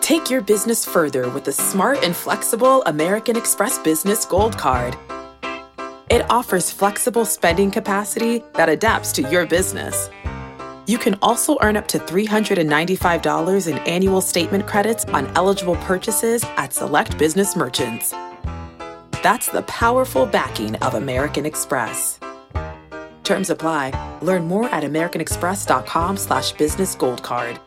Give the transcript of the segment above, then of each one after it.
Take your business further with the smart and flexible American Express Business Gold Card. It offers flexible spending capacity that adapts to your business. You can also earn up to $395 in annual statement credits on eligible purchases at select business merchants. That's the powerful backing of American Express. Terms apply. Learn more at americanexpress.com/businessgoldcard.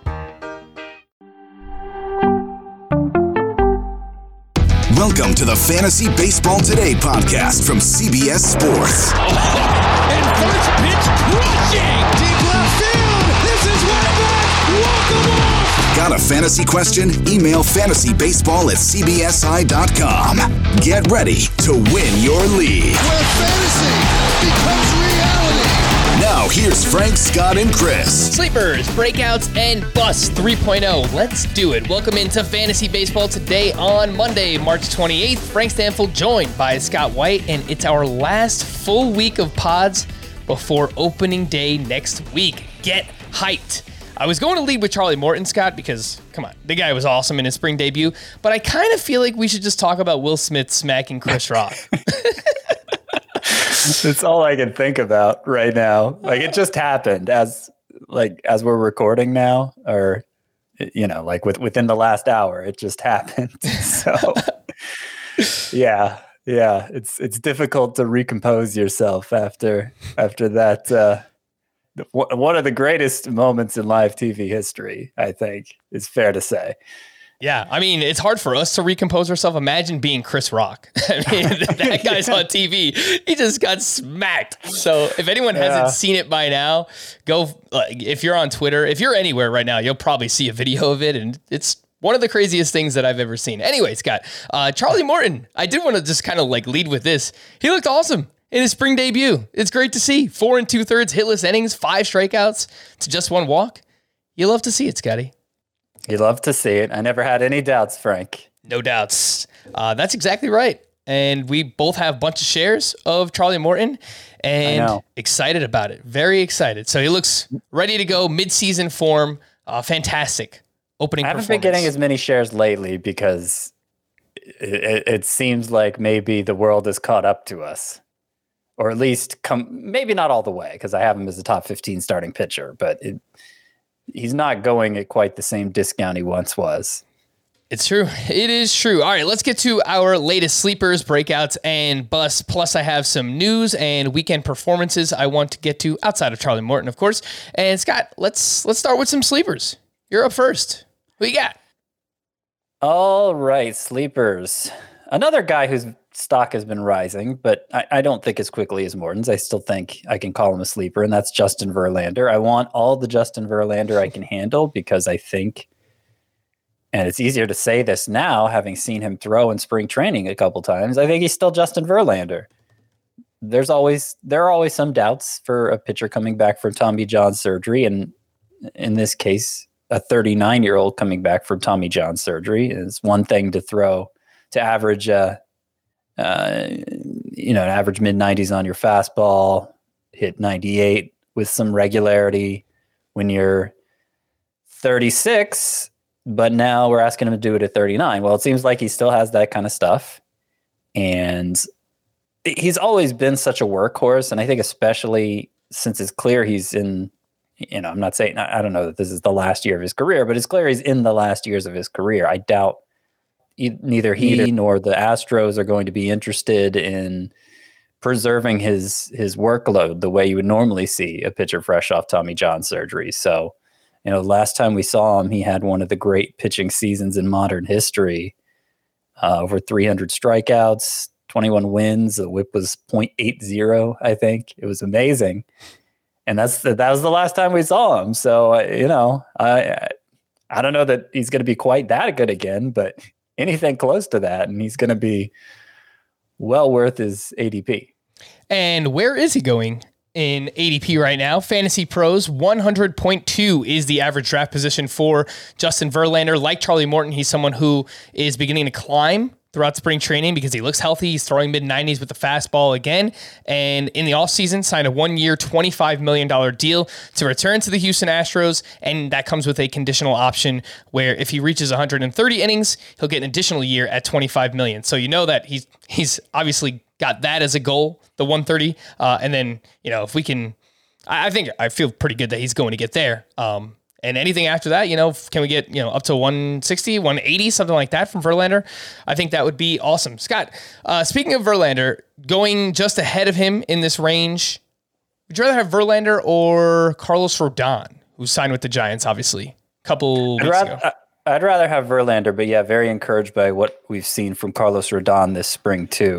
Welcome to the Fantasy Baseball Today podcast from CBS Sports. And first pitch crushing! Deep left field! This is way back! Walk 'em off! Got a fantasy question? Email fantasybaseball@cbsi.com. Get ready to win your league. Where fantasy becomes reality. Now here's Frank, Scott, and Chris. Sleepers, breakouts, and busts 3.0. Let's do it. Welcome into Fantasy Baseball Today on Monday, March 28th. Frank Stanfield joined by Scott White, and it's our last full week of pods before opening day next week. Get hyped. I was going to lead with Charlie Morton, Scott, because, come on, the guy was awesome in his spring debut, but I kind of feel like we should just talk about Will Smith smacking Chris Rock. It's all I can think about right now. Like, it just happened as we're recording now, or, within the last hour, it just happened. So yeah. It's difficult to recompose yourself after that. One of the greatest moments in live TV history, I think, is fair to say. Yeah, I mean, it's hard for us to recompose ourselves. Imagine being Chris Rock. I mean, that guy's on TV. He just got smacked. So if anyone hasn't seen it by now, go, if you're on Twitter, if you're anywhere right now, you'll probably see a video of it. And it's one of the craziest things that I've ever seen. Anyway, Scott, Charlie Morton, I did want to just kind of lead with this. He looked awesome in his spring debut. It's great to see. 4 2/3 hitless innings, 5 strikeouts to just 1 walk. You love to see it, Scotty. You love to see it. I never had any doubts, Frank. No doubts. That's exactly right. And we both have a bunch of shares of Charlie Morton and excited about it. Very excited. So he looks ready to go. Mid-season form. Fantastic opening performance. I haven't been getting as many shares lately because it seems like maybe the world has caught up to us. Or at least maybe not all the way, because I have him as a top 15 starting pitcher, but he's not going at quite the same discount he once was. It's true. It is true. All right, let's get to our latest sleepers, breakouts, and busts. Plus, I have some news and weekend performances I want to get to outside of Charlie Morton, of course. And Scott, let's start with some sleepers. You're up first. What you got? All right, sleepers. Another guy whose stock has been rising, but I don't think as quickly as Morton's. I still think I can call him a sleeper, and that's Justin Verlander. I want all the Justin Verlander I can handle because I think, and it's easier to say this now, having seen him throw in spring training a couple times, I think he's still Justin Verlander. There are always some doubts for a pitcher coming back from Tommy John surgery, and in this case, a 39-year-old coming back from Tommy John surgery is one thing to average average mid-90s on your fastball, hit 98 with some regularity when you're 36, but now we're asking him to do it at 39. Well, it seems like he still has that kind of stuff, and he's always been such a workhorse, and I think especially since it's clear he's in, I'm not saying, I don't know that this is the last year of his career, but it's clear he's in the last years of his career. I doubt neither he nor the Astros are going to be interested in preserving his workload the way you would normally see a pitcher fresh off Tommy John surgery. So, last time we saw him, he had one of the great pitching seasons in modern history. Over 300 strikeouts, 21 wins. The whip was .80, I think. It was amazing. And that was the last time we saw him. So, I don't know that he's going to be quite that good again, but anything close to that, and he's going to be well worth his ADP. And where is he going in ADP right now? Fantasy Pros, 100.2 is the average draft position for Justin Verlander. Like Charlie Morton, he's someone who is beginning to climb throughout spring training because he looks healthy. He's throwing mid-90s with the fastball again. And in the offseason, signed a 1-year, $25 million deal to return to the Houston Astros. And that comes with a conditional option where if he reaches 130 innings, he'll get an additional year at $25 million. So you know that he's obviously got that as a goal, the 130. And then, if we can, I feel pretty good that he's going to get there. And anything after that, can we get, up to 160, 180, something like that from Verlander? I think that would be awesome. Scott, speaking of Verlander, going just ahead of him in this range, would you rather have Verlander or Carlos Rodon, who signed with the Giants, obviously, a couple weeks ago? I'd rather have Verlander, but yeah, very encouraged by what we've seen from Carlos Rodon this spring, too.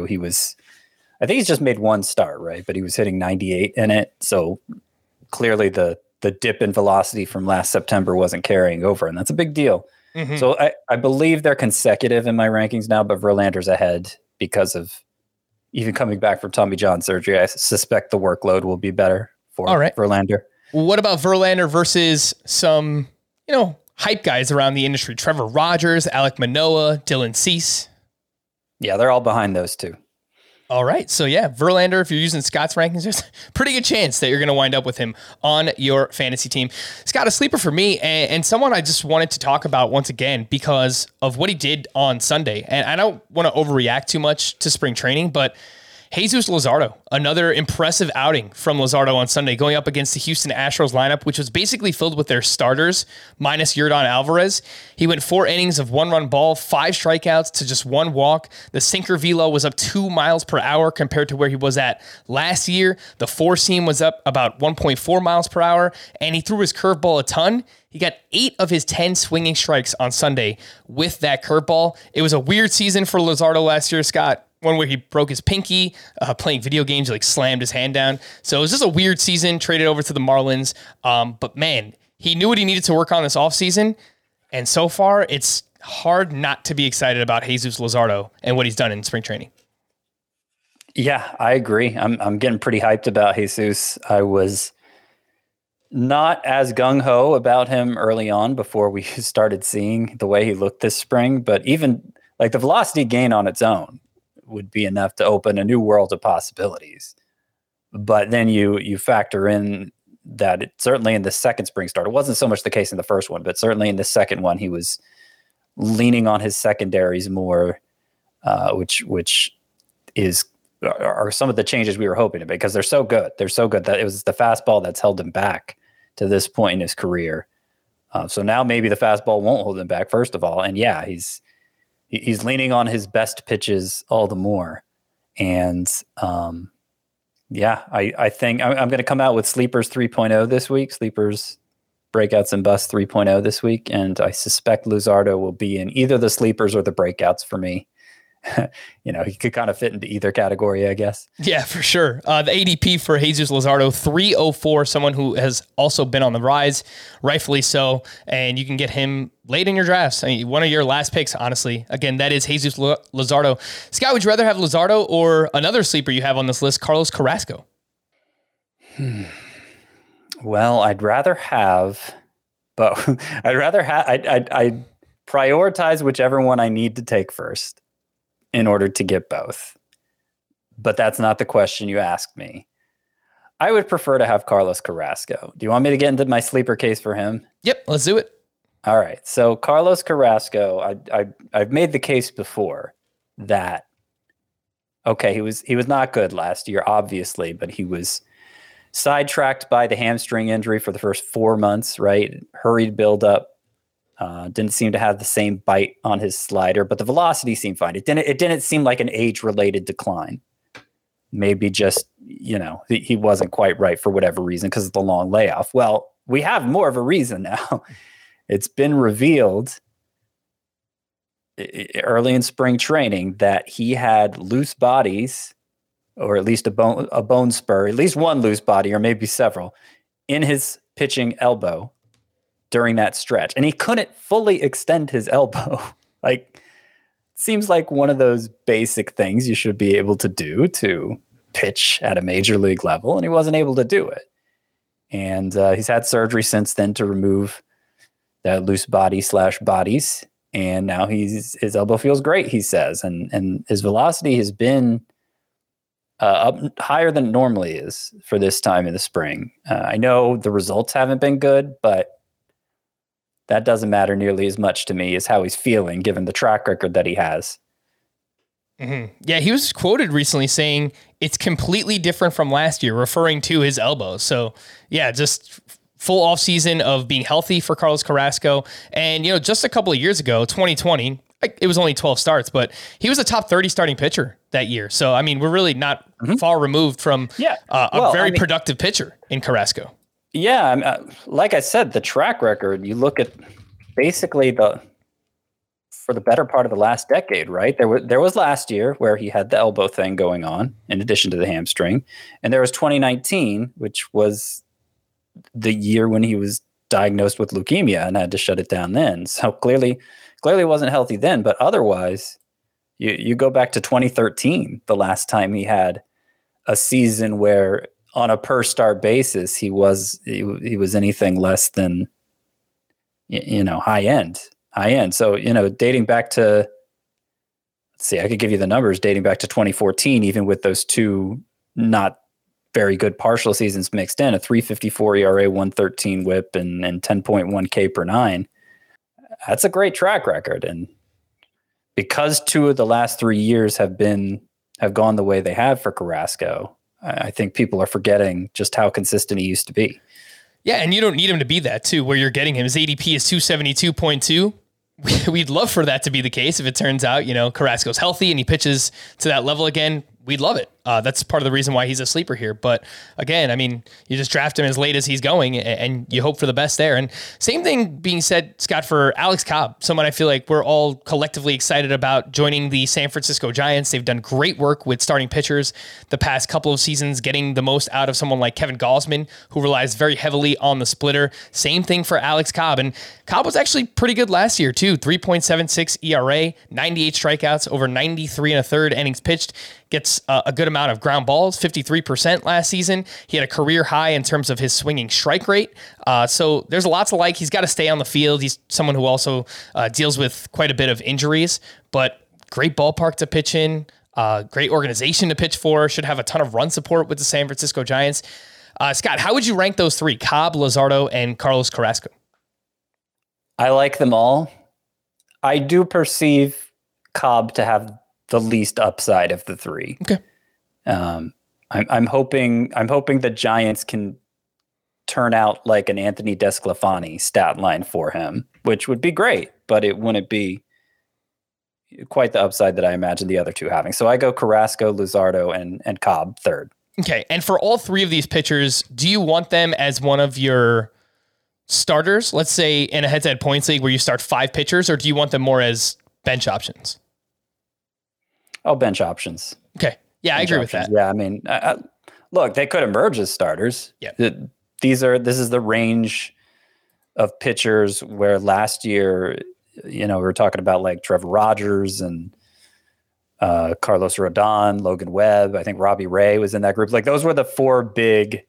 I think he's just made one start, right? But he was hitting 98 in it. So clearly the dip in velocity from last September wasn't carrying over, and that's a big deal. Mm-hmm. So I believe they're consecutive in my rankings now, but Verlander's ahead because of even coming back from Tommy John surgery. I suspect the workload will be better for Verlander. What about Verlander versus some, hype guys around the industry? Trevor Rogers, Alek Manoah, Dylan Cease. Yeah, they're all behind those two. All right. So yeah, Verlander, if you're using Scott's rankings, there's a pretty good chance that you're going to wind up with him on your fantasy team. Scott, a sleeper for me and someone I just wanted to talk about once again because of what he did on Sunday. And I don't want to overreact too much to spring training, but Jesus Luzardo, another impressive outing from Luzardo on Sunday, going up against the Houston Astros lineup, which was basically filled with their starters, minus Yordan Alvarez. He went 4 innings of 1-run ball, 5 strikeouts to just 1 walk. The sinker velo was up 2 miles per hour compared to where he was at last year. The 4-seam was up about 1.4 miles per hour, and he threw his curveball a ton. He got 8 of his 10 swinging strikes on Sunday with that curveball. It was a weird season for Luzardo last year, Scott. One where he broke his pinky, playing video games, slammed his hand down. So it was just a weird season, traded over to the Marlins. But man, he knew what he needed to work on this offseason. And so far, it's hard not to be excited about Jesus Luzardo and what he's done in spring training. Yeah, I agree. I'm getting pretty hyped about Jesus. I was not as gung-ho about him early on before we started seeing the way he looked this spring. But even the velocity gain on its own would be enough to open a new world of possibilities. But then you factor in that certainly in the second spring start, it wasn't so much the case in the first one, but certainly in the second one, he was leaning on his secondaries more, which are some of the changes we were hoping to make because they're so good. They're so good that it was the fastball that's held him back to this point in his career. So now maybe the fastball won't hold him back, first of all. And yeah, he's leaning on his best pitches all the more. And I think I'm going to come out with Sleepers 3.0 this week. Sleepers, Breakouts, and Busts 3.0 this week. And I suspect Luzardo will be in either the Sleepers or the Breakouts for me. He could kind of fit into either category, I guess. Yeah, for sure. The ADP for Jesus Luzardo, 304, someone who has also been on the rise, rightfully so, and you can get him late in your drafts. I mean, one of your last picks, honestly. Again, that is Jesus Luzardo. Scott, would you rather have Luzardo or another sleeper you have on this list, Carlos Carrasco? Well, I'd prioritize whichever one I need to take first in order to get both. But that's not the question you asked me. I would prefer to have Carlos Carrasco. Do you want me to get into my sleeper case for him? Yep, let's do it. All right. So Carlos Carrasco, I've made the case before that, okay, he was not good last year, obviously, but he was sidetracked by the hamstring injury for the first 4 months, right? Hurried build up. Didn't seem to have the same bite on his slider, but the velocity seemed fine. It didn't seem like an age-related decline. Maybe just, he wasn't quite right for whatever reason because of the long layoff. Well, we have more of a reason now. It's been revealed early in spring training that he had loose bodies, or at least a bone spur, at least one loose body, or maybe several, in his pitching elbow during that stretch. And he couldn't fully extend his elbow. Seems like one of those basic things you should be able to do to pitch at a major league level, and he wasn't able to do it. And he's had surgery since then to remove that loose body / bodies. and now his elbow feels great, he says, and his velocity has been up higher than it normally is for this time in the spring. I know the results haven't been good, but that doesn't matter nearly as much to me as how he's feeling, given the track record that he has. Mm-hmm. Yeah, he was quoted recently saying it's completely different from last year, referring to his elbow. So, yeah, just full off season of being healthy for Carlos Carrasco. And, just a couple of years ago, 2020, it was only 12 starts, but he was a top 30 starting pitcher that year. So, I mean, we're really not far removed from a very productive pitcher in Carrasco. Yeah, like I said, the track record, you look at basically for the better part of the last decade, right? There was last year where he had the elbow thing going on in addition to the hamstring. And there was 2019, which was the year when he was diagnosed with leukemia and had to shut it down then. So clearly wasn't healthy then, but otherwise you go back to 2013, the last time he had a season where on a per start basis, he was anything less than, high end. So, dating back to, let's see, I could give you the numbers dating back to 2014, even with those two not very good partial seasons mixed in, a 3.54 ERA, 113 WHIP, and 10.1 K per nine. That's a great track record. And because 2 of the last 3 years have gone the way they have for Carrasco, I think people are forgetting just how consistent he used to be. Yeah, and you don't need him to be that, too, where you're getting him. His ADP is 272.2. We'd love for that to be the case if it turns out, Carrasco's healthy and he pitches to that level again. We'd love it. That's part of the reason why he's a sleeper here. But again, I mean, you just draft him as late as he's going and you hope for the best there. And same thing being said, Scott, for Alex Cobb, someone I feel like we're all collectively excited about joining the San Francisco Giants. They've done great work with starting pitchers the past couple of seasons, getting the most out of someone like Kevin Gausman, who relies very heavily on the splitter. Same thing for Alex Cobb. And Cobb was actually pretty good last year too. 3.76 ERA, 98 strikeouts, over 93 and a third innings pitched. Gets a good amount of ground balls, 53% last season. He had a career high in terms of his swinging strike rate. So there's a lot to like. He's got to stay on the field. He's someone who also deals with quite a bit of injuries, but great ballpark to pitch in, great organization to pitch for, should have a ton of run support with the San Francisco Giants. Scott, how would you rank those three, Cobb, Luzardo, and Carlos Carrasco? I like them all. I do perceive Cobb to have the least upside of the three. Okay. I'm hoping the Giants can turn out like an Anthony Desclafani stat line for him, which would be great, but it wouldn't be quite the upside that I imagine the other two having. So I go Carrasco, Luzardo, and Cobb third. Okay. And for all three of these pitchers, do you want them as one of your starters, let's say in a head-to-head points league where you start 5 pitchers, or do you want them more as bench options? Oh, bench options. Okay. Yeah, I agree with that. Yeah, I mean, look, they could emerge as starters. Yeah. This is the range of pitchers where last year, we were talking about like Trevor Rogers and Carlos Rodon, Logan Webb. I think Robbie Ray was in that group. Like those were the four big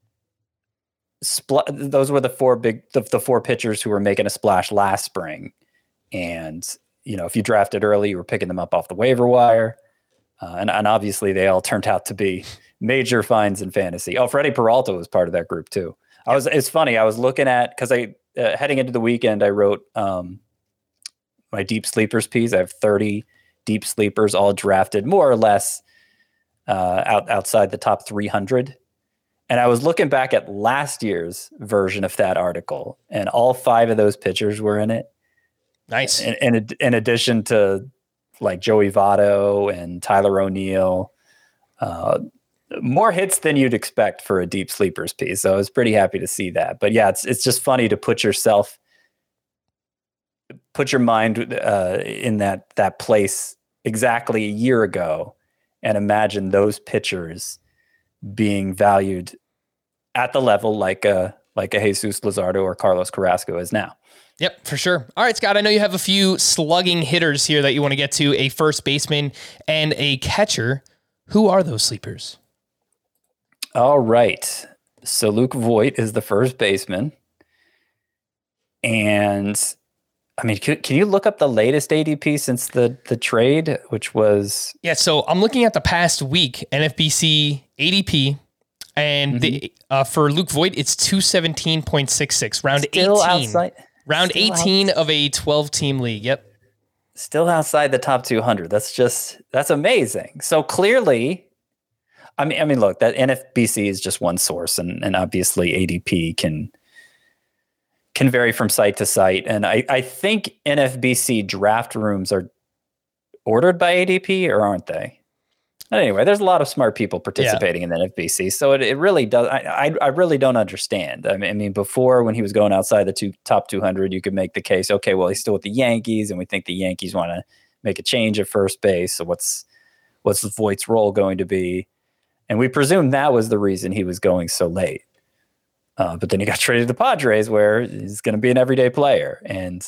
the four pitchers who were making a splash last spring. And, if you drafted early, you were picking them up off the waiver wire. And obviously they all turned out to be major finds in fantasy. Oh, Freddie Peralta was part of that group too. It's funny. I was looking at, cause heading into the weekend, I wrote, my deep sleepers piece. I have 30 deep sleepers all drafted more or less, outside the top 300. And I was looking back at last year's version of that article, and all 5 of those pitchers were in it. Nice. In addition to like Joey Votto and Tyler O'Neill, more hits than you'd expect for a deep sleepers piece. So I was pretty happy to see that. But yeah, it's just funny to put your mind in that place exactly a year ago and imagine those pitchers being valued at the level like a Jesus Luzardo or Carlos Carrasco is now. Yep, for sure. All right, Scott, I know you have a few slugging hitters here that you want to get to, a first baseman and a catcher. Who are those sleepers? All right. So Luke Voit is the first baseman. And I mean, can you look up the latest ADP since the trade, which was? Yeah, so I'm looking at the past week, NFBC ADP, and for Luke Voigt, it's 217.66, round Still 18. Outside, round 18 of a 12-team league, yep. Still outside the top 200. That's amazing. So clearly, I mean, look, that NFBC is just one source, and obviously ADP can vary from site to site. And I think NFBC draft rooms are ordered by ADP, or aren't they? Anyway, there's a lot of smart people participating in the NFBC. So it really does. I really don't understand. I mean, before, when he was going outside the top 200, you could make the case, okay, well, he's still with the Yankees, and we think the Yankees want to make a change at first base. So what's Voigt's role going to be? And we presume that was the reason he was going so late. But then he got traded to the Padres, where he's going to be an everyday player. And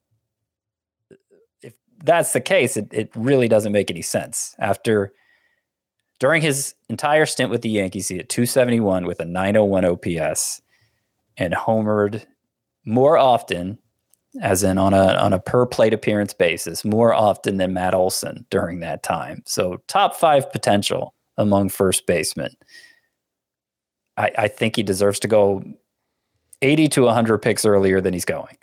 if that's the case, it really doesn't make any sense. During his entire stint with the Yankees, he hit 271 with a 901 OPS and homered more often, as in on a per plate appearance basis, more often than Matt Olson during that time. So top 5 potential among first basemen. I think he deserves to go 80 to 100 picks earlier than he's going.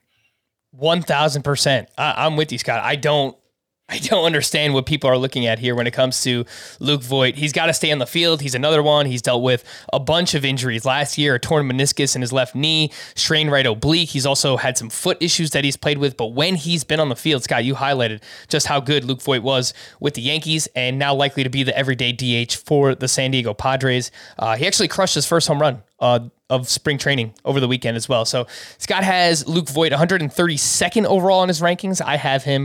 1,000%. I'm with you, Scott. I don't understand what people are looking at here when it comes to Luke Voigt. He's got to stay on the field. He's another one. He's dealt with a bunch of injuries last year, a torn meniscus in his left knee, strained right oblique. He's also had some foot issues that he's played with. But when he's been on the field, Scott, you highlighted just how good Luke Voigt was with the Yankees, and now likely to be the everyday DH for the San Diego Padres. He actually crushed his first home run of spring training over the weekend as well. So Scott has Luke Voigt 132nd overall in his rankings. I have him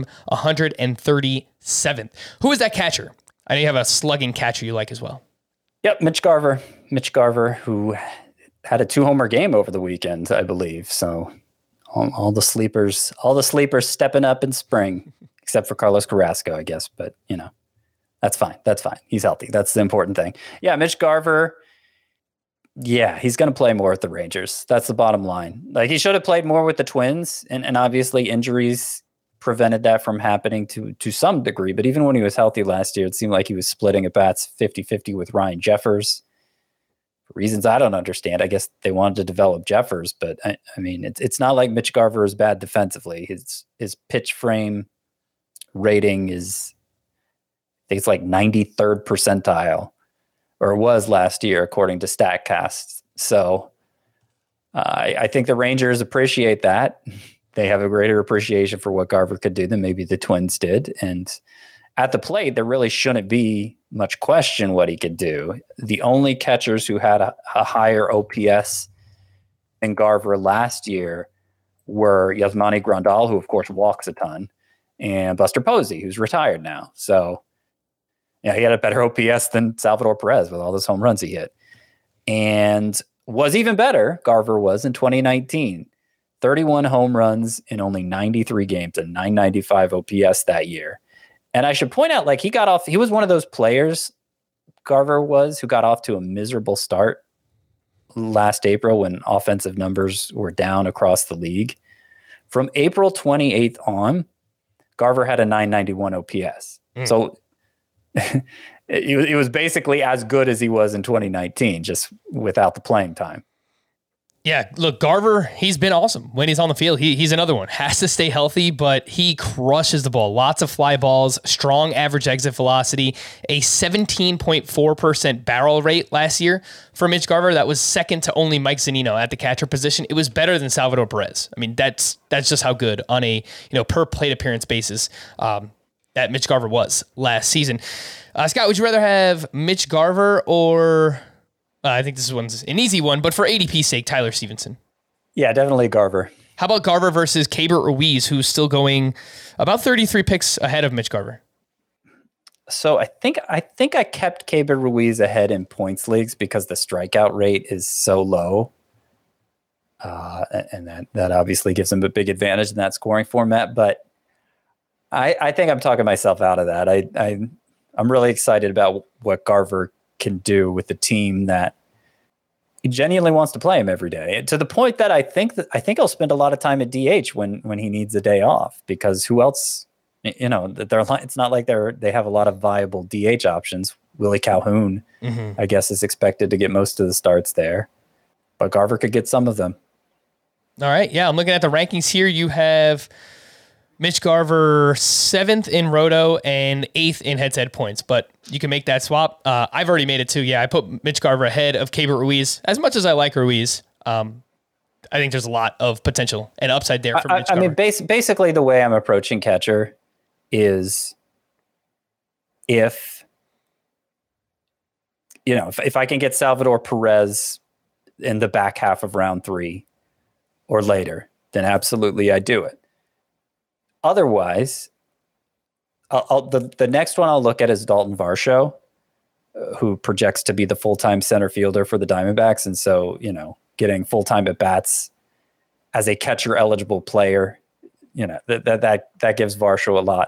137th. Who is that catcher? I know you have a slugging catcher you like as well. Yep, Mitch Garver. Mitch Garver, who had a 2-homer game over the weekend, I believe. So all the sleepers stepping up in spring, except for Carlos Carrasco, I guess. But, that's fine. That's fine. He's healthy. That's the important thing. Yeah, Mitch Garver. Yeah, he's going to play more with the Rangers. That's the bottom line. Like, he should have played more with the Twins, and obviously injuries prevented that from happening to some degree. But even when he was healthy last year, it seemed like he was splitting at bats 50-50 with Ryan Jeffers. For reasons I don't understand. I guess they wanted to develop Jeffers, but I mean, it's not like Mitch Garver is bad defensively. His pitch frame rating is, I think it's like 93rd percentile. Or was last year, according to StatCast. So I think the Rangers appreciate that. They have a greater appreciation for what Garver could do than maybe the Twins did. And at the plate, there really shouldn't be much question what he could do. The only catchers who had a higher OPS than Garver last year were Yasmani Grandal, who of course walks a ton, and Buster Posey, who's retired now. So yeah, he had a better OPS than Salvador Perez with all those home runs he hit. And was even better, Garver was, in 2019. 31 home runs in only 93 games and 995 OPS that year. And I should point out, like, he was one of those players, Garver was, who got off to a miserable start last April when offensive numbers were down across the league. From April 28th on, Garver had a 991 OPS. So it was basically as good as he was in 2019, just without the playing time. Yeah, look, Garver, he's been awesome when he's on the field. He's another one. Has to stay healthy, but he crushes the ball. Lots of fly balls, strong average exit velocity, a 17.4% barrel rate last year for Mitch Garver. That was second to only Mike Zunino at the catcher position. It was better than Salvador Perez. I mean, that's just how good on a per plate appearance basis that Mitch Garver was last season. Scott, would you rather have Mitch Garver or I think this one's an easy one, but for ADP's sake, Tyler Stevenson? Yeah, definitely Garver. How about Garver versus Keibert Ruiz, who's still going about 33 picks ahead of Mitch Garver? So I think I kept Keibert Ruiz ahead in points leagues because the strikeout rate is so low. And that obviously gives him a big advantage in that scoring format. But I think I'm talking myself out of that. I'm really excited about what Garver can do with the team that he genuinely wants to play him every day, to the point that I think he'll spend a lot of time at DH when he needs a day off, because who else, it's not like they have a lot of viable DH options. Willie Calhoun, I guess, is expected to get most of the starts there, but Garver could get some of them. All right. Yeah. I'm looking at the rankings here. You have Mitch Garver 7th in Roto and 8th in head-to-head points, but you can make that swap. I've already made it too. Yeah. I put Mitch Garver ahead of Keibert Ruiz. As much as I like Ruiz, I think there's a lot of potential and upside there for Mitch Garver. I mean, basically the way I'm approaching catcher is if I can get Salvador Perez in the back half of round 3 or later, then absolutely I do it. Otherwise, the next one I'll look at is Dalton Varsho, who projects to be the full-time center fielder for the Diamondbacks. And so, getting full-time at-bats as a catcher-eligible player, that gives Varsho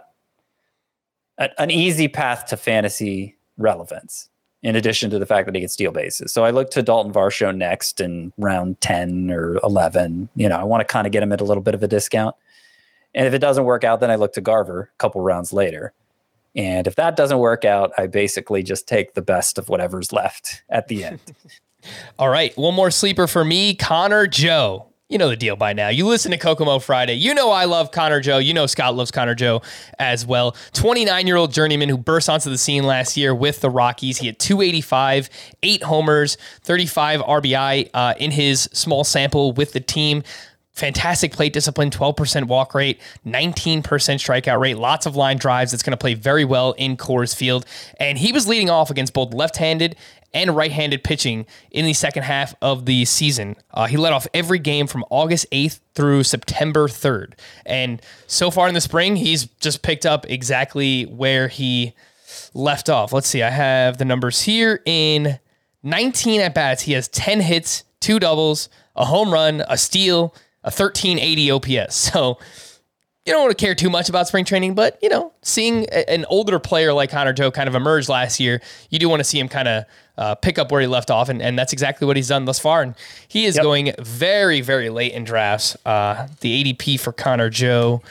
an easy path to fantasy relevance, in addition to the fact that he can steal bases. So I look to Dalton Varsho next in round 10 or 11. I want to kind of get him at a little bit of a discount. And if it doesn't work out, then I look to Garver a couple rounds later. And if that doesn't work out, I basically just take the best of whatever's left at the end. All right. One more sleeper for me, Connor Joe. You know the deal by now. You listen to Kokomo Friday. You know I love Connor Joe. You know Scott loves Connor Joe as well. 29-year-old journeyman who burst onto the scene last year with the Rockies. He had 285, 8 homers, 35 RBI in his small sample with the team. Fantastic plate discipline, 12% walk rate, 19% strikeout rate, lots of line drives. That's going to play very well in Coors Field. And he was leading off against both left-handed and right-handed pitching in the second half of the season. He led off every game from August 8th through September 3rd. And so far in the spring, he's just picked up exactly where he left off. Let's see, I have the numbers here. In 19 at-bats, he has 10 hits, 2 doubles, a home run, a steal, a 1380 OPS. So you don't want to care too much about spring training, but, seeing an older player like Connor Joe kind of emerge last year, you do want to see him kind of pick up where he left off, and that's exactly what he's done thus far. And he is going very, very late in drafts. The ADP for Connor Joe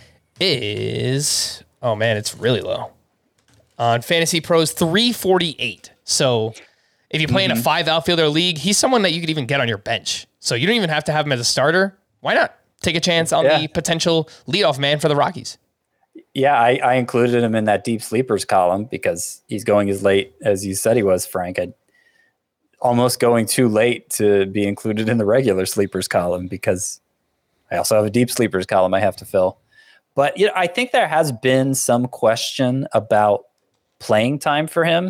is, it's really low. On Fantasy Pros, 348. So if you play in a 5 outfielder league, he's someone that you could even get on your bench. So you don't even have to have him as a starter. Why not take a chance on the potential leadoff man for the Rockies? Yeah, I included him in that deep sleepers column because he's going as late as you said he was, Frank. Almost going too late to be included in the regular sleepers column because I also have a deep sleepers column I have to fill. But I think there has been some question about playing time for him.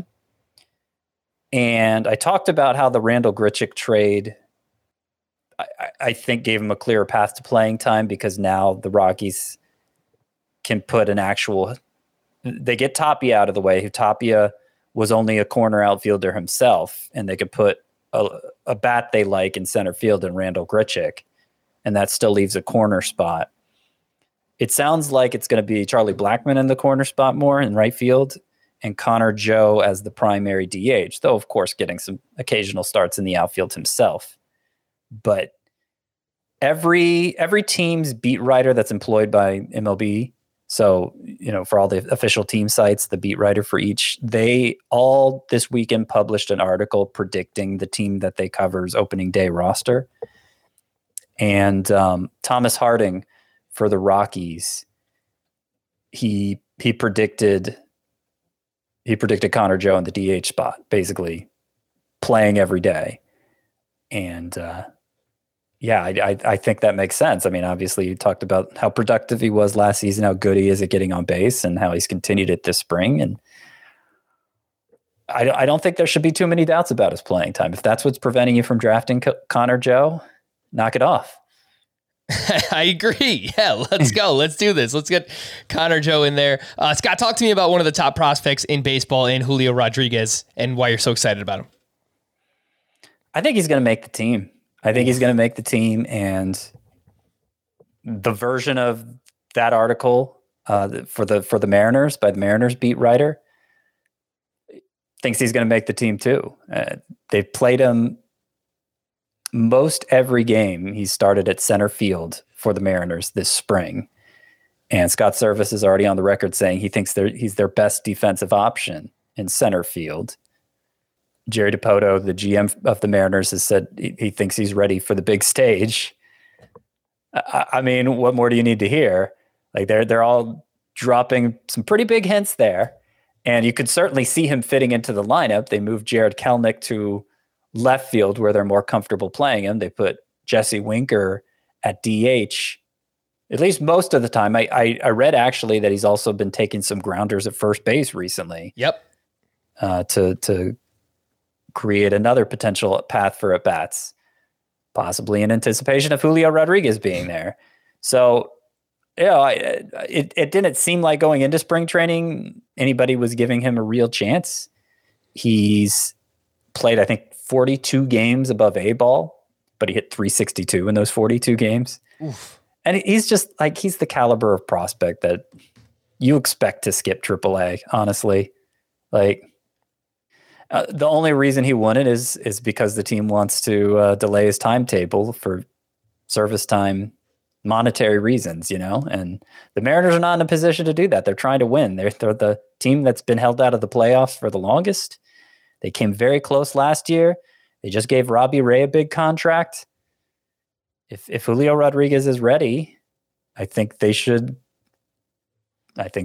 And I talked about how the Randall Grichuk trade, I think, gave him a clearer path to playing time because now the Rockies can put they get Tapia out of the way, who Tapia was only a corner outfielder himself, and they could put a bat they like in center field in Randall Grichuk, and that still leaves a corner spot. It sounds like it's going to be Charlie Blackmon in the corner spot more in right field, and Connor Joe as the primary DH, though, of course, getting some occasional starts in the outfield himself. But every team's beat writer that's employed by MLB, so, for all the official team sites, the beat writer for each, they all this weekend published an article predicting the team that they cover's opening day roster. And Thomas Harding for the Rockies, he predicted Connor Joe in the DH spot, basically playing every day. And I think that makes sense. I mean, obviously you talked about how productive he was last season, how good he is at getting on base, and how he's continued it this spring. And I don't think there should be too many doubts about his playing time. If that's what's preventing you from drafting Connor Joe, knock it off. I agree. Yeah, let's go. Let's do this. Let's get Connor Joe in there. Scott, talk to me about one of the top prospects in baseball in Julio Rodriguez and why you're so excited about him. I think he's going to make the team. And the version of that article for the Mariners by the Mariners beat writer thinks he's going to make the team too. They've played him most every game he started at center field for the Mariners this spring. And Scott Servais is already on the record saying he thinks he's their best defensive option in center field. Jerry Dipoto, the GM of the Mariners, has said he thinks he's ready for the big stage. I mean, what more do you need to hear? Like they're all dropping some pretty big hints there. And you could certainly see him fitting into the lineup. They moved Jared Kelenic to left field where they're more comfortable playing him. They put Jesse Winker at DH, at least most of the time. I read actually that he's also been taking some grounders at first base recently. Yep. To create another potential path for at-bats, possibly in anticipation of Julio Rodriguez being there. So, it didn't seem like going into spring training anybody was giving him a real chance. He's played, I think, 42 games above A-ball, but he hit 362 in those 42 games. Oof. And he's just like, he's the caliber of prospect that you expect to skip AAA, honestly. Like, the only reason he won it is because the team wants to delay his timetable for service time monetary reasons, and the Mariners are not in a position to do that. They're trying to win. They're the team that's been held out of the playoffs for the longest. They came very close last year. They just gave Robbie Ray a big contract. If Julio Rodriguez is ready, I think they should let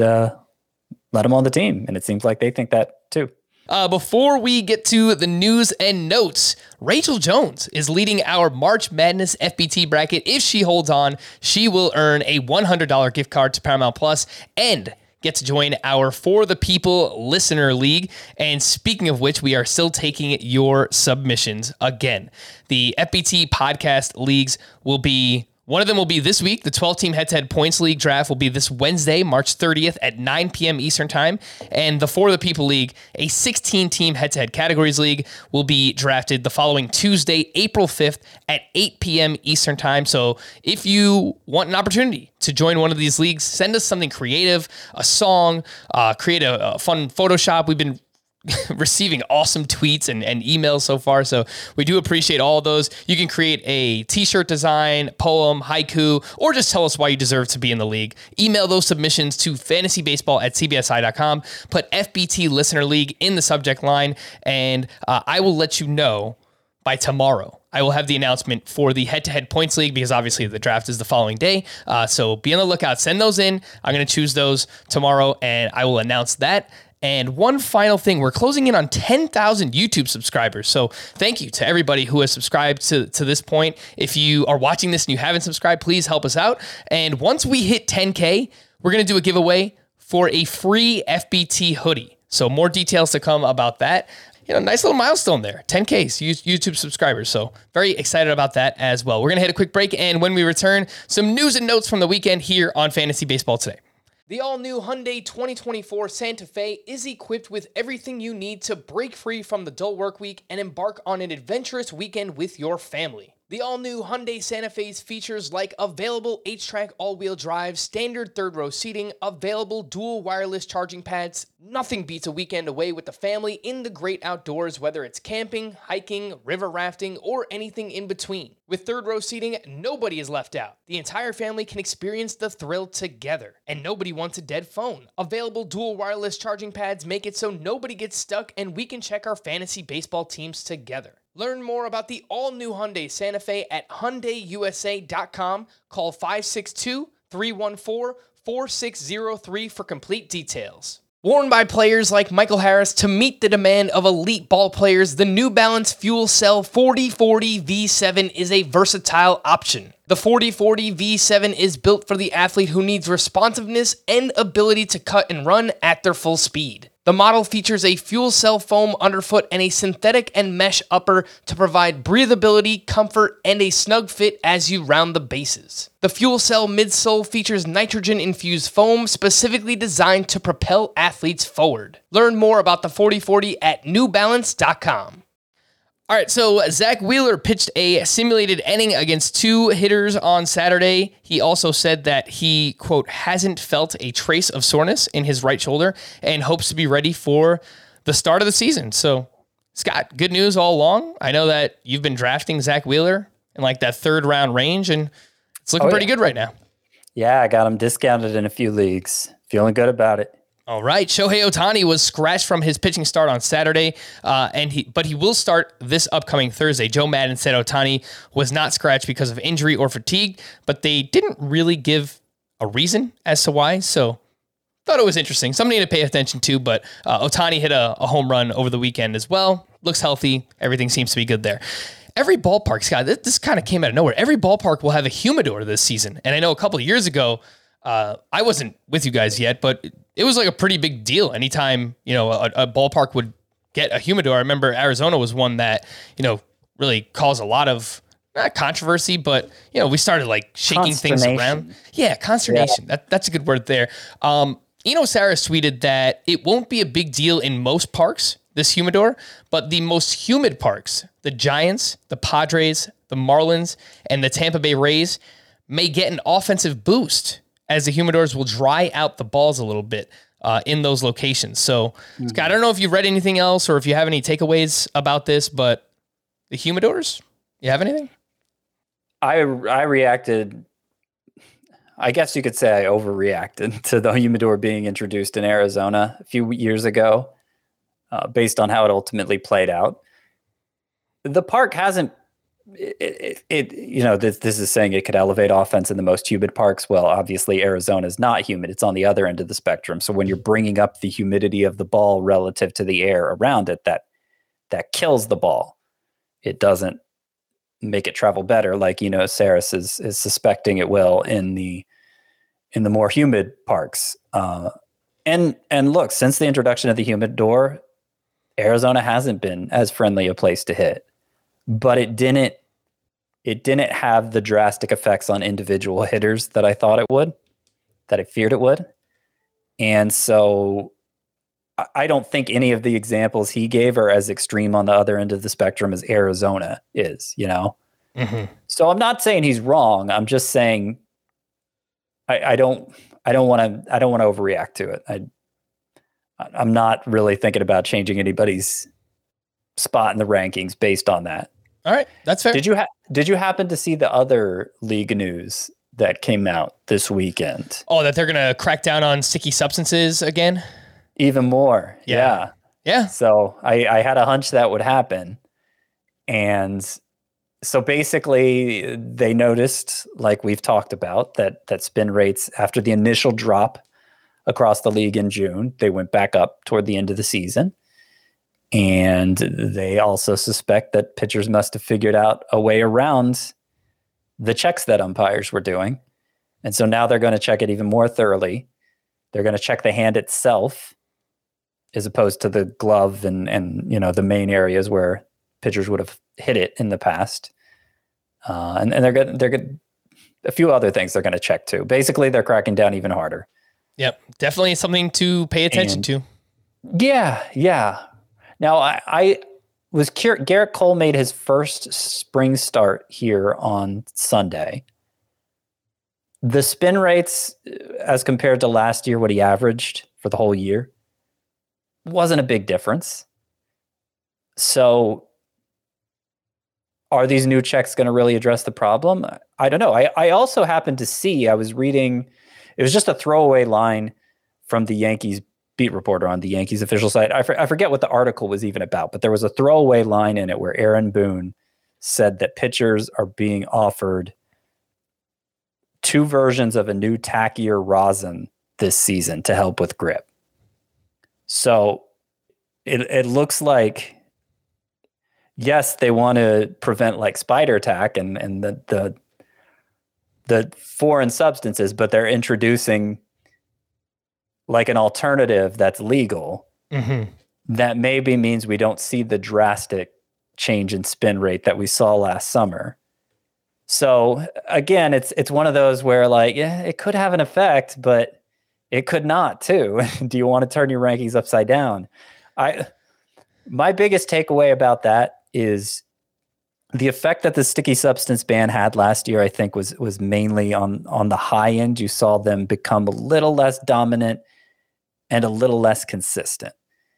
him on the team. And it seems like they think that too. Before we get to the news and notes, Rachel Jones is leading our March Madness FBT bracket. If she holds on, she will earn a $100 gift card to Paramount Plus and get to join our For the People Listener League. And speaking of which, we are still taking your submissions again. The FBT podcast leagues will be... One of them will be this week. The 12-team head-to-head points league draft will be this Wednesday, March 30th at 9 p.m. Eastern time. And the For the People League, a 16-team head-to-head categories league, will be drafted the following Tuesday, April 5th at 8 p.m. Eastern time. So if you want an opportunity to join one of these leagues, send us something creative, a song, create a fun Photoshop. We've been receiving awesome tweets and emails so far, so we do appreciate all of those. You can create a t-shirt design, poem, haiku, or just tell us why you deserve to be in the league. Email those submissions to fantasybaseball@cbsi.com. Put FBT Listener League in the subject line, and I will let you know by tomorrow. I will have the announcement for the head-to-head points league because obviously the draft is the following day. So be on the lookout. Send those in. I'm going to choose those tomorrow, and I will announce that. And one final thing, we're closing in on 10,000 YouTube subscribers. So thank you to everybody who has subscribed to this point. If you are watching this and you haven't subscribed, please help us out. And once we hit 10K, we're going to do a giveaway for a free FBT hoodie. So more details to come about that. Nice little milestone there. 10K YouTube subscribers. So very excited about that as well. We're going to hit a quick break. And when we return, some news and notes from the weekend here on Fantasy Baseball Today. The all-new Hyundai 2024 Santa Fe is equipped with everything you need to break free from the dull work week and embark on an adventurous weekend with your family. The all-new Hyundai Santa Fe's features like available H-Track all-wheel drive, standard third-row seating, available dual wireless charging pads. Nothing beats a weekend away with the family in the great outdoors, whether it's camping, hiking, river rafting, or anything in between. With third-row seating, nobody is left out. The entire family can experience the thrill together, and nobody wants a dead phone. Available dual wireless charging pads make it so nobody gets stuck, and we can check our fantasy baseball teams together. Learn more about the all-new Hyundai Santa Fe at HyundaiUSA.com. Call 562-314-4603 for complete details. Worn by players like Michael Harris to meet the demand of elite ball players, the New Balance Fuel Cell 4040 V7 is a versatile option. The 4040 V7 is built for the athlete who needs responsiveness and ability to cut and run at their full speed. The model features a fuel cell foam underfoot and a synthetic and mesh upper to provide breathability, comfort, and a snug fit as you round the bases. The fuel cell midsole features nitrogen-infused foam specifically designed to propel athletes forward. Learn more about the 4040 at newbalance.com. All right, so Zach Wheeler pitched a simulated inning against two hitters on Saturday. He also said that he, quote, hasn't felt a trace of soreness in his right shoulder and hopes to be ready for the start of the season. So Scott, good news all along. I know that you've been drafting Zach Wheeler in like that 3rd round range, and it's looking pretty good right now. Yeah, I got him discounted in a few leagues. Feeling good about it. All right. Shohei Ohtani was scratched from his pitching start on Saturday, but he will start this upcoming Thursday. Joe Madden said Ohtani was not scratched because of injury or fatigue, but they didn't really give a reason as to why. So thought it was interesting. Something to pay attention to, but Ohtani hit a home run over the weekend as well. Looks healthy. Everything seems to be good there. Every ballpark, Scott, this kind of came out of nowhere. Every ballpark will have a humidor this season. And I know a couple of years ago, I wasn't with you guys yet, but it was like a pretty big deal. Anytime, a ballpark would get a humidor. I remember Arizona was one that, really caused a lot of not controversy, but, we started like shaking things around. Yeah, consternation. Yeah. That's a good word there. Eno Saris tweeted that it won't be a big deal in most parks, this humidor, but the most humid parks, the Giants, the Padres, the Marlins, and the Tampa Bay Rays may get an offensive boost as the humidors will dry out the balls a little bit in those locations. So, Scott, I don't know if you've read anything else or if you have any takeaways about this, but the humidors, you have anything? I reacted, I guess you could say I overreacted to the humidor being introduced in Arizona a few years ago, based on how it ultimately played out. The park hasn't, this is saying it could elevate offense in the most humid parks. Well, obviously Arizona is not humid. It's on the other end of the spectrum. So when you're bringing up the humidity of the ball relative to the air around it, that kills the ball. It doesn't make it travel better, like Saris is suspecting it will in the more humid parks. And look, since the introduction of the humidor, Arizona hasn't been as friendly a place to hit, but it didn't have the drastic effects on individual hitters that I thought it would, that I feared it would. And so I don't think any of the examples he gave are as extreme on the other end of the spectrum as Arizona is, Mm-hmm. So I'm not saying he's wrong. I'm just saying I don't want to overreact to it. I'm not really thinking about changing anybody's spot in the rankings based on that. All right, that's fair. Did you happen to see the other league news that came out this weekend? Oh, that they're going to crack down on sticky substances again? Even more. Yeah. So I had a hunch that would happen. And so basically they noticed, like we've talked about, that spin rates after the initial drop across the league in June, they went back up toward the end of the season. And they also suspect that pitchers must have figured out a way around the checks that umpires were doing. And so now they're going to check it even more thoroughly. They're going to check the hand itself as opposed to the glove and the main areas where pitchers would have hit it in the past. And they're good. A few other things they're going to check too. Basically, they're cracking down even harder. Yep. Definitely something to pay attention to. Yeah. Now, I was curious. Garrett Cole made his first spring start here on Sunday. The spin rates, as compared to last year, what he averaged for the whole year, wasn't a big difference. So are these new checks going to really address the problem? I don't know. I also happened to see, I was reading, it was just a throwaway line from the Yankees beat reporter on the Yankees official site. I forget what the article was even about, but there was a throwaway line in it where Aaron Boone said that pitchers are being offered 2 versions of a new tackier rosin this season to help with grip. So it looks like, yes, they want to prevent like spider tack and the foreign substances, but they're introducing like an alternative that's legal. Mm-hmm. That maybe means we don't see the drastic change in spin rate that we saw last summer. So again, it's one of those where like, yeah, it could have an effect, but it could not too. Do you want to turn your rankings upside down? My biggest takeaway about that is the effect that the sticky substance ban had last year, I think was mainly on the high end. You saw them become a little less dominant and a little less consistent.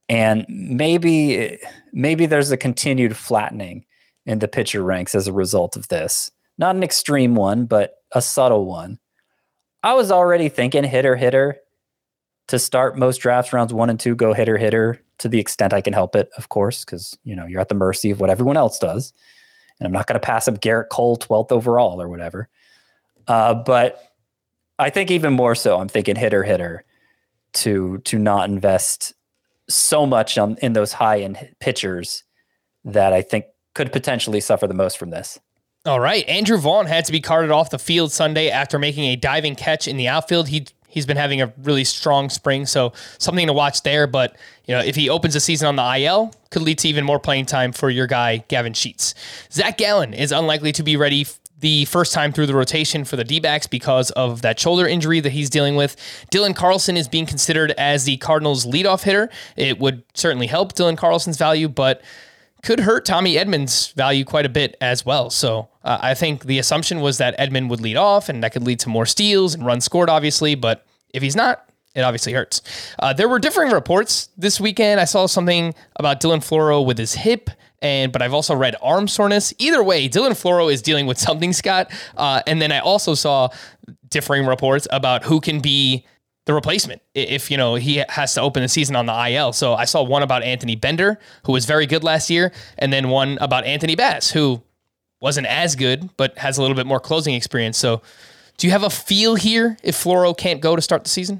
And maybe there's a continued flattening in the pitcher ranks as a result of this. Not an extreme one, but a subtle one. I was already thinking hitter to start most drafts rounds 1 and 2, go hitter to the extent I can help it, of course, because you're at the mercy of what everyone else does. And I'm not going to pass up Garrett Cole 12th overall or whatever. But I think even more so, I'm thinking hitter to not invest so much in those high-end pitchers that I think could potentially suffer the most from this. All right. Andrew Vaughn had to be carted off the field Sunday after making a diving catch in the outfield. He's been having a really strong spring, so something to watch there. But if he opens the season on the IL, could lead to even more playing time for your guy, Gavin Sheets. Zach Gallen is unlikely to be ready the first time through the rotation for the D-backs because of that shoulder injury that he's dealing with. Dylan Carlson is being considered as the Cardinals' leadoff hitter. It would certainly help Dylan Carlson's value, but could hurt Tommy Edman's value quite a bit as well. So I think the assumption was that Edman would lead off, and that could lead to more steals and runs scored, obviously. But if he's not, it obviously hurts. There were differing reports this weekend. I saw something about Dylan Floro with his hip, but I've also read arm soreness. Either way, Dylan Floro is dealing with something, Scott. And then I also saw differing reports about who can be the replacement if he has to open the season on the IL. So I saw one about Anthony Bender, who was very good last year, and then one about Anthony Bass, who wasn't as good but has a little bit more closing experience. So do you have a feel here if Floro can't go to start the season?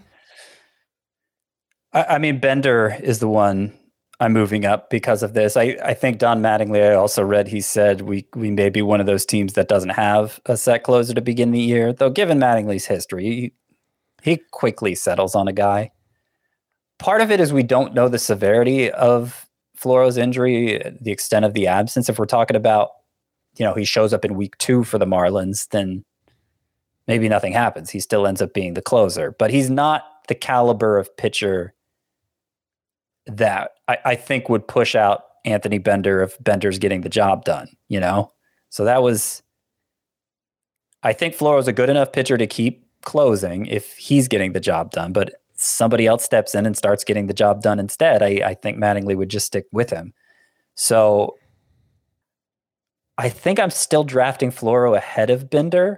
I mean, Bender is the one I'm moving up because of this. I think Don Mattingly, I also read, he said we may be one of those teams that doesn't have a set closer to begin the year, though given Mattingly's history, he quickly settles on a guy. Part of it is we don't know the severity of Floro's injury, the extent of the absence. If we're talking about, he shows up in week 2 for the Marlins, then maybe nothing happens. He still ends up being the closer, but he's not the caliber of pitcher that I think would push out Anthony Bender if Bender's getting the job done, So I think Floro's a good enough pitcher to keep closing if he's getting the job done, but somebody else steps in and starts getting the job done instead. I think Mattingly would just stick with him. So I think I'm still drafting Floro ahead of Bender,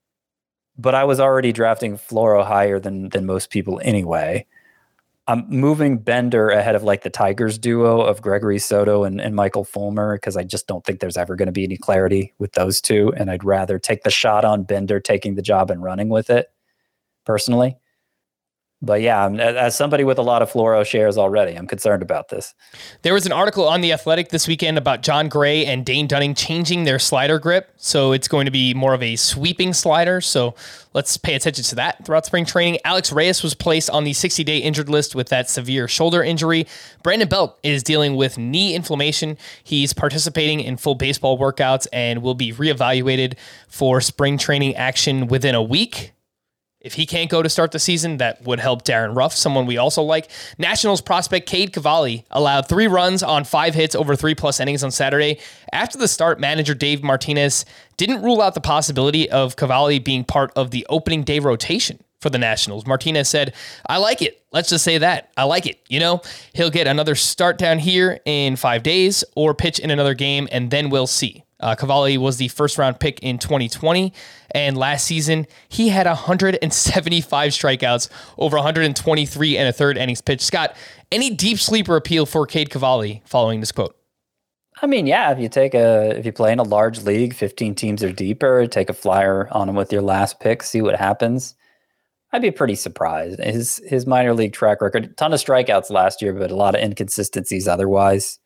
but I was already drafting Floro higher than most people anyway. I'm moving Bender ahead of the Tigers duo of Gregory Soto and Michael Fulmer because I just don't think there's ever going to be any clarity with those two, and I'd rather take the shot on Bender taking the job and running with it personally. But yeah, as somebody with a lot of Floro shares already, I'm concerned about this. There was an article on The Athletic this weekend about John Gray and Dane Dunning changing their slider grip. So it's going to be more of a sweeping slider. So let's pay attention to that throughout spring training. Alex Reyes was placed on the 60-day injured list with that severe shoulder injury. Brandon Belt is dealing with knee inflammation. He's participating in full baseball workouts and will be reevaluated for spring training action within a week. If he can't go to start the season, that would help Darren Ruff, someone we also like. Nationals prospect Cade Cavalli allowed 3 runs on 5 hits over 3+ innings on Saturday. After the start, manager Dave Martinez didn't rule out the possibility of Cavalli being part of the opening day rotation for the Nationals. Martinez said, "I like it. Let's just say that. I like it. He'll get another start down here in 5 days or pitch in another game, and then we'll see." Cavalli was the first-round pick in 2020, and last season, he had 175 strikeouts over 123 and a third innings pitched. Scott, any deep sleeper appeal for Cade Cavalli following this quote? I mean, yeah, if you play in a large league, 15 teams or deeper, take a flyer on him with your last pick, see what happens. I'd be pretty surprised. His minor league track record, a ton of strikeouts last year, but a lot of inconsistencies otherwise.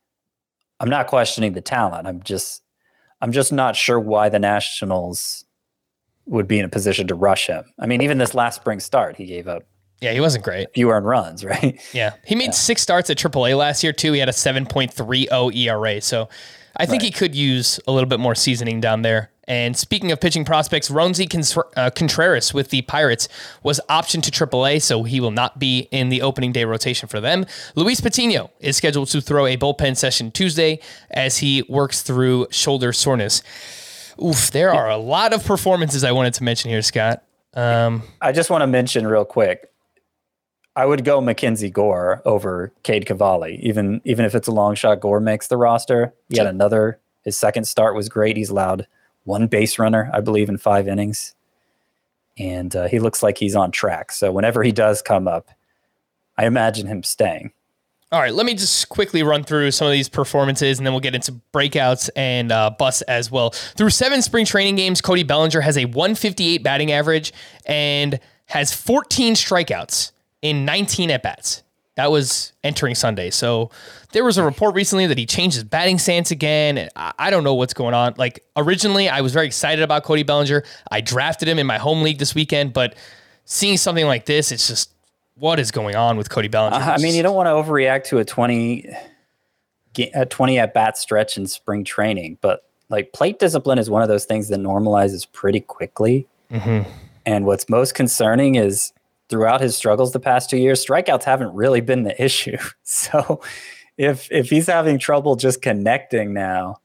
I'm not questioning the talent. I'm just not sure why the Nationals would be in a position to rush him. I mean, even this last spring start, he gave up. Yeah, he wasn't great. Few earned runs, right? Yeah. He made 6 starts at AAA last year, too. He had a 7.30 ERA. So I think he could use a little bit more seasoning down there. And speaking of pitching prospects, Roansy Contreras with the Pirates was optioned to AAA, so he will not be in the opening day rotation for them. Luis Patino is scheduled to throw a bullpen session Tuesday as he works through shoulder soreness. Oof, there are a lot of performances I wanted to mention here, Scott. I just want to mention real quick, I would go Mackenzie Gore over Cade Cavalli, even if it's a long shot. Gore makes the roster. He had his second start was great. He's allowed one base runner, I believe, in 5 innings. And he looks like he's on track. So whenever he does come up, I imagine him staying. All right, let me just quickly run through some of these performances, and then we'll get into breakouts and busts as well. Through 7 spring training games, Cody Bellinger has a 158 batting average and has 14 strikeouts in 19 at-bats. That was entering Sunday. So there was a report recently that he changed his batting stance again. I don't know what's going on. Like, originally, I was very excited about Cody Bellinger. I drafted him in my home league this weekend, but seeing something like this, it's just, what is going on with Cody Bellinger? I mean, you don't want to overreact to a 20 at-bat stretch in spring training, but like, plate discipline is one of those things that normalizes pretty quickly. Mm-hmm. And what's most concerning is, throughout his struggles the past 2 years, strikeouts haven't really been the issue. So if he's having trouble just connecting now,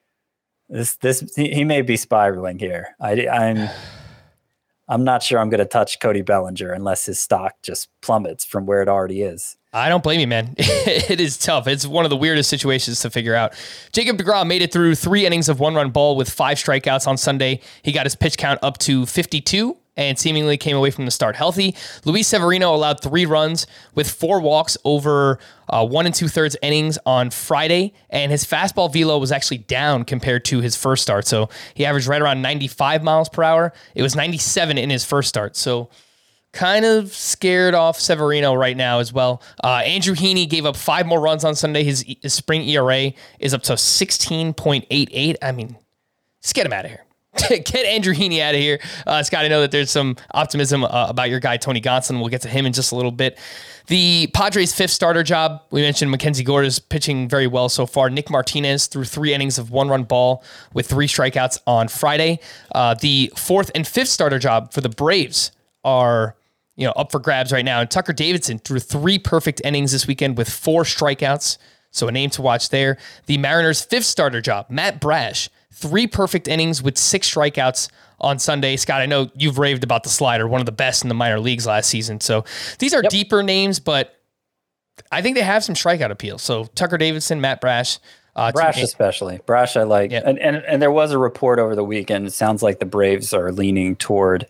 he may be spiraling here. I'm not sure I'm going to touch Cody Bellinger unless his stock just plummets from where it already is. I don't blame you, man. It is tough. It's one of the weirdest situations to figure out. Jacob deGrom made it through 3 innings of 1-run ball with 5 strikeouts on Sunday. He got his pitch count up to 52 and seemingly came away from the start healthy. Luis Severino allowed 3 runs with 4 walks over 1 2/3 innings on Friday, and his fastball velo was actually down compared to his first start. So he averaged right around 95 miles per hour. It was 97 in his first start. So kind of scared off Severino right now as well. Andrew Heaney gave up 5 more runs on Sunday. His spring ERA is up to 16.88. I mean, just get him out of here. Get Andrew Heaney out of here. Scott, I know that there's some optimism about your guy, Tony Gonsolin. We'll get to him in just a little bit. The Padres' 5th starter job, we mentioned Mackenzie Gore is pitching very well so far. Nick Martinez threw 3 innings of 1-run ball with 3 strikeouts on Friday. The 4th and 5th starter job for the Braves are up for grabs right now. And Tucker Davidson threw 3 perfect innings this weekend with 4 strikeouts. So a name to watch there. The Mariners' 5th starter job, Matt Brash, 3 perfect innings with 6 strikeouts on Sunday. Scott, I know you've raved about the slider, one of the best in the minor leagues last season. So these are deeper names, but I think they have some strikeout appeal. So Tucker Davidson, Matt Brash. Brash especially. Brash I like. Yep. And there was a report over the weekend. It sounds like the Braves are leaning toward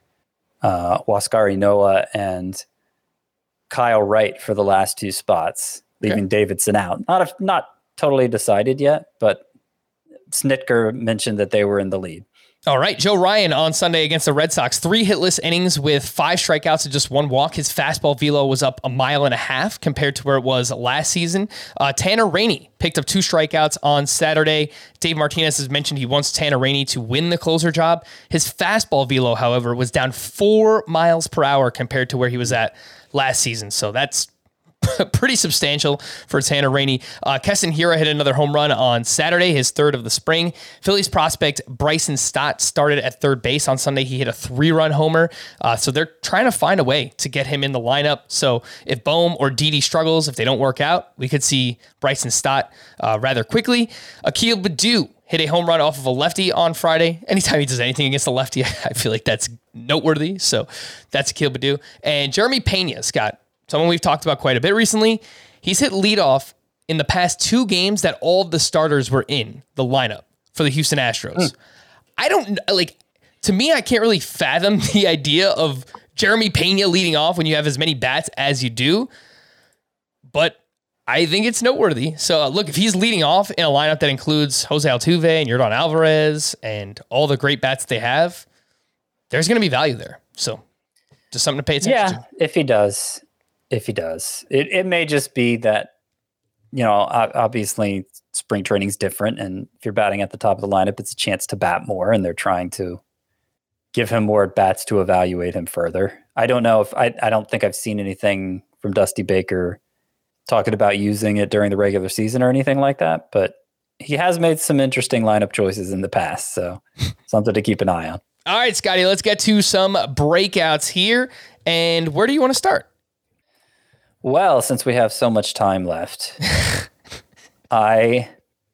Huascar Ynoa and Kyle Wright for the last 2 spots, leaving Davidson out. Not totally decided yet, but Snitker mentioned that they were in the lead. All right, Joe Ryan on Sunday against the Red Sox, 3 hitless innings with 5 strikeouts and just 1 walk. His fastball velo was up 1.5 miles compared to where it was last season. Tanner Rainey picked up 2 strikeouts on Saturday. Dave Martinez has mentioned he wants Tanner Rainey to win the closer job. His fastball velo, however, was down 4 miles per hour compared to where he was at last season. So that's pretty substantial for Tanner Rainey. Keston Hiura hit another home run on Saturday, his 3rd of the spring. Phillies prospect Bryson Stott started at 3rd base on Sunday. He hit a 3-run homer. So they're trying to find a way to get him in the lineup. So if Bohm or Didi struggles, if they don't work out, we could see Bryson Stott rather quickly. Akil Baddoo hit a home run off of a lefty on Friday. Anytime he does anything against a lefty, I feel like that's noteworthy. So that's Akil Baddoo. And Jeremy Pena, Scott, someone we've talked about quite a bit recently. He's hit leadoff in the past 2 games that all of the starters were in the lineup for the Houston Astros. I don't to me, I can't really fathom the idea of Jeremy Pena leading off when you have as many bats as you do, but I think it's noteworthy. So look, if he's leading off in a lineup that includes Jose Altuve and Yordan Alvarez and all the great bats they have, there's going to be value there. So just something to pay attention to. If he does. It may just be that, obviously spring training's different, and if you're batting at the top of the lineup, it's a chance to bat more, and they're trying to give him more at bats to evaluate him further. I don't know if I don't think I've seen anything from Dusty Baker talking about using it during the regular season or anything like that, but he has made some interesting lineup choices in the past, so something to keep an eye on. All right, Scotty, let's get to some breakouts here. And where do you want to start? Well, since we have so much time left, where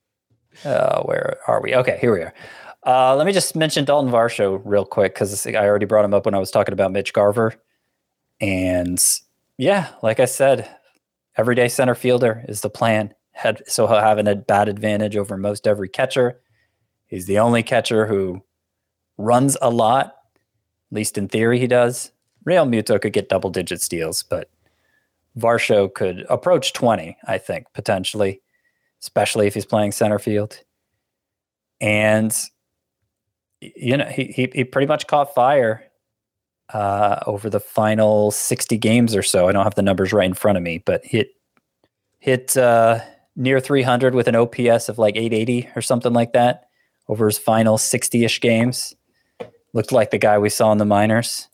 are we? Okay, here we are. Let me just mention Dalton Varsho real quick, because I already brought him up when I was talking about Mitch Garver. And Yeah, like I said, everyday center fielder is the plan. So he'll have a bat advantage over most every catcher. He's the only catcher who runs a lot, at least in theory he does. Real Muto could get double-digit steals, but Varsho could approach 20, I think, potentially, especially if he's playing center field. And, you know, he pretty much caught fire over the final 60 games or so. I don't have the numbers right in front of me, but hit near 300 with an OPS of like 880 or something like that over his final 60-ish games. Looked like the guy we saw in the minors.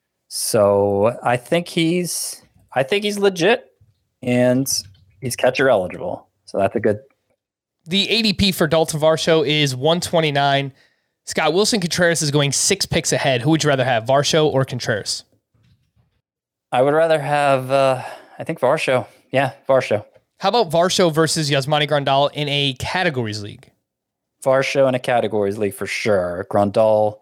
So I think he's legit, and he's catcher eligible. So that's a good. The ADP for Dalton Varsho is 129. Scott, Wilson Contreras is going 6 picks ahead. Who would you rather have, Varsho or Contreras? I would rather have, I think Varsho. Yeah, Varsho. How about Varsho versus Yasmani Grandal in a categories league? Varsho in a categories league for sure. Grandal,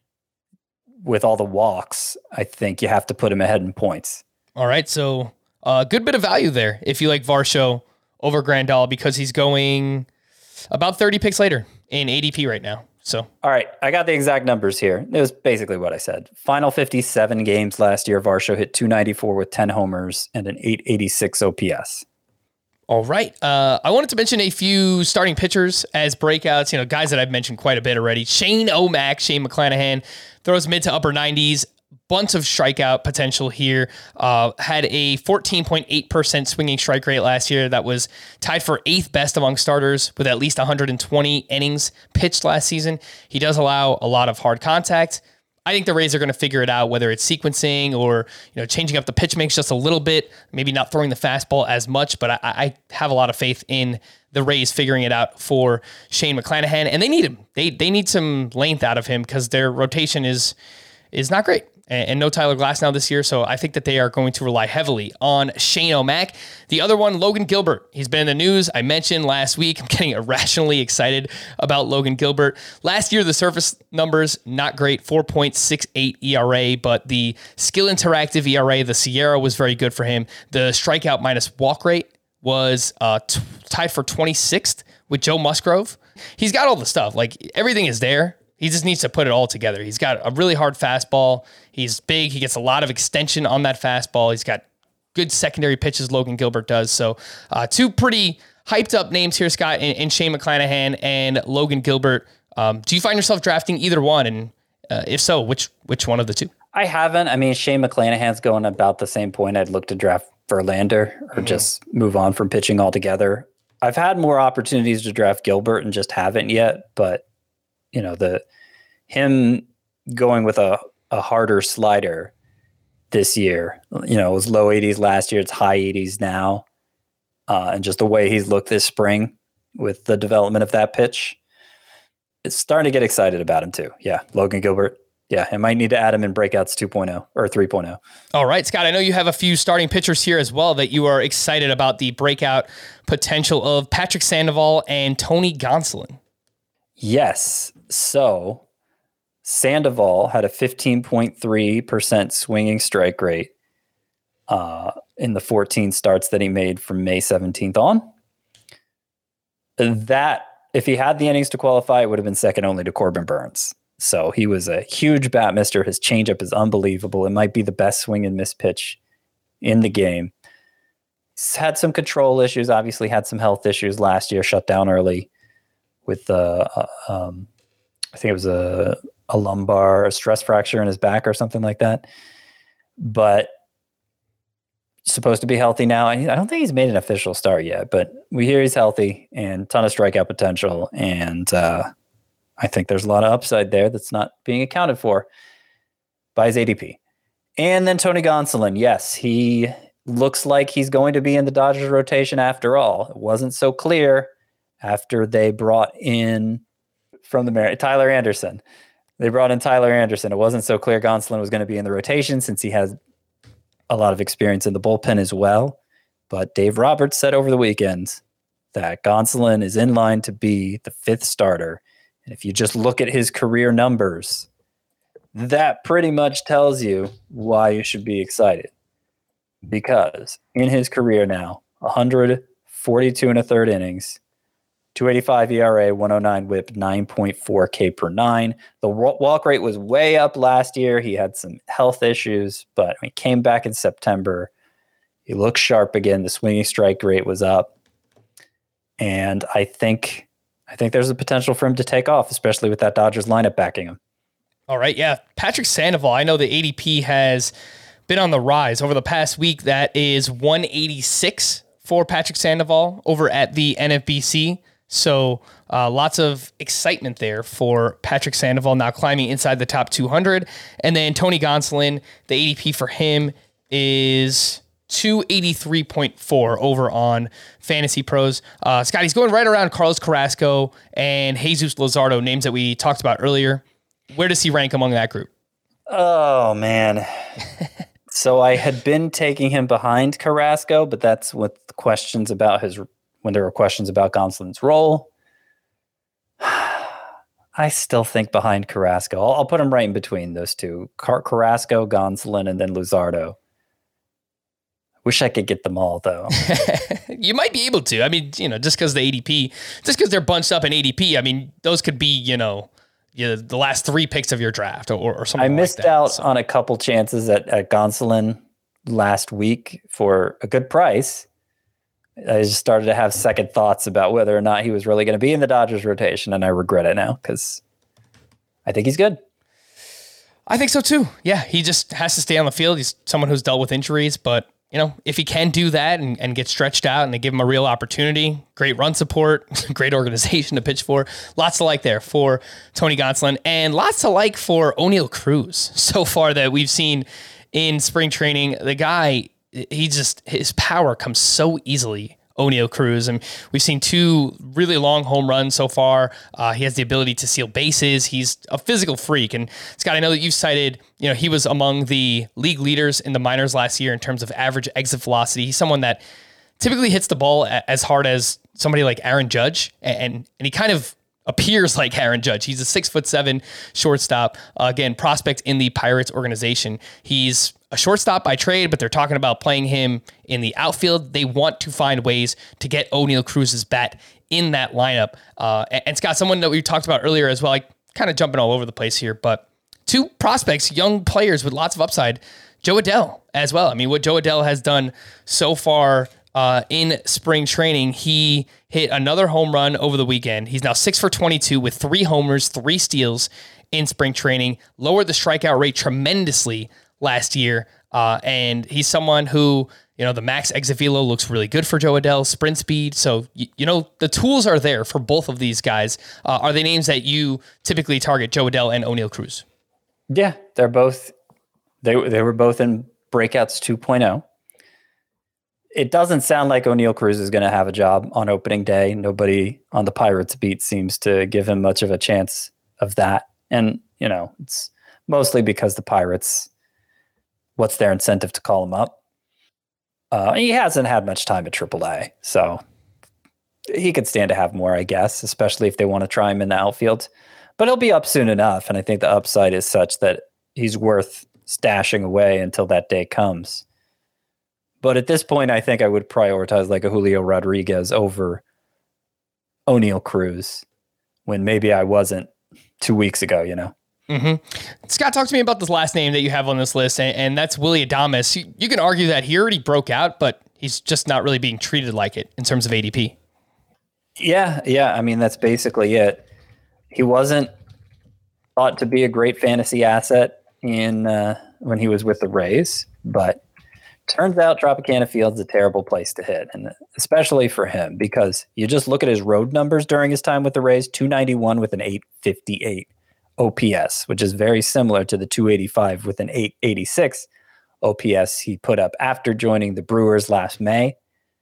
with all the walks, I think you have to put him ahead in points. All right, so a good bit of value there if you like Varsho over Grandal, because he's going about 30 picks later in ADP right now. So, all right, I got the exact numbers here. It was basically what I said. Final 57 games last year, Varsho hit 294 with 10 homers and an 886 OPS. All right. I wanted to mention a few starting pitchers as breakouts, guys that I've mentioned quite a bit already. Shane McClanahan throws mid to upper 90s, bunch of strikeout potential here. Had a 14.8% swinging strike rate last year. That was tied for 8th best among starters with at least 120 innings pitched last season. He does allow a lot of hard contact. I think the Rays are going to figure it out, whether it's sequencing or changing up the pitch mix just a little bit, maybe not throwing the fastball as much, but I have a lot of faith in the Rays figuring it out for Shane McClanahan, and they need him. They need some length out of him because their rotation is not great. And no Tyler Glasnow this year, so I think that they are going to rely heavily on Shane O'Mac. The other one, Logan Gilbert. He's been in the news. I mentioned last week. I'm getting irrationally excited about Logan Gilbert. Last year, the surface numbers, not great, 4.68 ERA, but the skill interactive ERA, the Sierra, was very good for him. The strikeout minus walk rate was tied for 26th with Joe Musgrove. He's got all the stuff. Like, everything is there. He just needs to put it all together. He's got a really hard fastball. He's big. He gets a lot of extension on that fastball. He's got good secondary pitches, Logan Gilbert does. So 2 pretty hyped up names here, Scott, in Shane McClanahan and Logan Gilbert. Do you find yourself drafting either one? And if so, which one of the 2? I haven't. I mean, Shane McClanahan's going about the same point. I'd look to draft Verlander or just move on from pitching altogether. I've had more opportunities to draft Gilbert and just haven't yet, but him going with a harder slider this year, it was low 80s last year. It's high 80s now. And just the way he's looked this spring with the development of that pitch, it's starting to get excited about him too. Yeah. Logan Gilbert. Yeah. I might need to add him in breakouts 2.0 or 3.0. All right, Scott, I know you have a few starting pitchers here as well that you are excited about the breakout potential of Patrick Sandoval and Tony Gonsolin. Yes. So Sandoval had a 15.3% swinging strike rate in the 14 starts that he made from May 17th on. That, if he had the innings to qualify, it would have been second only to Corbin Burns. So he was a huge bat mister. His changeup is unbelievable. It might be the best swing and miss pitch in the game. He's had some control issues, obviously had some health issues last year, shut down early with I think it was a stress fracture in his back or something like that. But supposed to be healthy now. I don't think he's made an official start yet, but we hear he's healthy and ton of strikeout potential. And I think there's a lot of upside there that's not being accounted for by his ADP. And then Tony Gonsolin. Yes, he looks like he's going to be in the Dodgers rotation after all. It wasn't so clear after they brought in from the Tyler Anderson. They brought in Tyler Anderson. It wasn't so clear Gonsolin was going to be in the rotation since he has a lot of experience in the bullpen as well. But Dave Roberts said over the weekend that Gonsolin is in line to be the 5th starter. And if you just look at his career numbers, that pretty much tells you why you should be excited. because in his career now, 142 and a third innings, 285 ERA, 109 whip, 9.4 K per nine. The walk rate was way up last year. He had some health issues, but he came back in September. He looked sharp again. The swinging strike rate was up. And I think there's a potential for him to take off, especially with that Dodgers lineup backing him. All right, yeah. Patrick Sandoval, I know the ADP has been on the rise over the past week. That is 186 for Patrick Sandoval over at the NFBC. So lots of excitement there for Patrick Sandoval now climbing inside the top 200. And then Tony Gonsolin, the ADP for him is 283.4 over on Fantasy Pros. Scott, he's going right around Carlos Carrasco and Jesus Luzardo, names that we talked about earlier. Where does he rank among that group? Oh, man. So I had been taking him behind Carrasco, but that's with questions about when there were questions about Gonsolin's role. I still think behind Carrasco. I'll put him right in between those two. Carrasco, Gonsolin, and then Luzardo. Wish I could get them all, though. You might be able to. I mean, just because they're bunched up in ADP, I mean, those could be, the last three picks of your draft or something. I missed out on a couple chances at Gonsolin last week for a good price. I just started to have second thoughts about whether or not he was really going to be in the Dodgers rotation, and I regret it now because I think he's good. I think so too. Yeah, he just has to stay on the field. He's someone who's dealt with injuries, but if he can do that and get stretched out and they give him a real opportunity, great run support, great organization to pitch for, lots to like there for Tony Gonsolin, and lots to like for Oneil Cruz so far that we've seen in spring training. The guy, his power comes so easily. Oneil Cruz, and we've seen two really long home runs so far. He has the ability to steal bases. He's a physical freak. And Scott, I know that you've cited, he was among the league leaders in the minors last year in terms of average exit velocity. He's someone that typically hits the ball as hard as somebody like Aaron Judge, and he kind of appears like Aaron Judge. He's a 6'7" shortstop. Again, prospect in the Pirates organization. He's a shortstop by trade, but they're talking about playing him in the outfield. They want to find ways to get Oneil Cruz's bat in that lineup. And Scott, someone that we talked about earlier as well, like kind of jumping all over the place here, but two prospects, young players with lots of upside. Jo Adell as well. I mean, what Jo Adell has done so far in spring training, he hit another home run over the weekend. He's now 6 for 22 with 3 homers, 3 steals in spring training, lowered the strikeout rate tremendously last year. And he's someone who, the max exit velo looks really good for Jo Adell, sprint speed. So, the tools are there for both of these guys. Are they names that you typically target, Jo Adell and Oneil Cruz? Yeah, they were both in breakouts 2.0. It doesn't sound like Oneil Cruz is going to have a job on opening day. Nobody on the Pirates beat seems to give him much of a chance of that. And, it's mostly because the Pirates, what's their incentive to call him up? He hasn't had much time at AAA, so he could stand to have more, I guess, especially if they want to try him in the outfield. But he'll be up soon enough, and I think the upside is such that he's worth stashing away until that day comes. But at this point, I think I would prioritize like a Julio Rodriguez over Oneil Cruz when maybe I wasn't 2 weeks ago, Mm-hmm. Scott, talk to me about this last name that you have on this list, and that's Willy Adames. You can argue that he already broke out, but he's just not really being treated like it in terms of ADP. Yeah. I mean, that's basically it. He wasn't thought to be a great fantasy asset when he was with the Rays, but turns out Tropicana Field's a terrible place to hit, and especially for him, because you just look at his road numbers during his time with the Rays, 291 with an 858 OPS, which is very similar to the 285 with an 886 OPS he put up after joining the Brewers last May.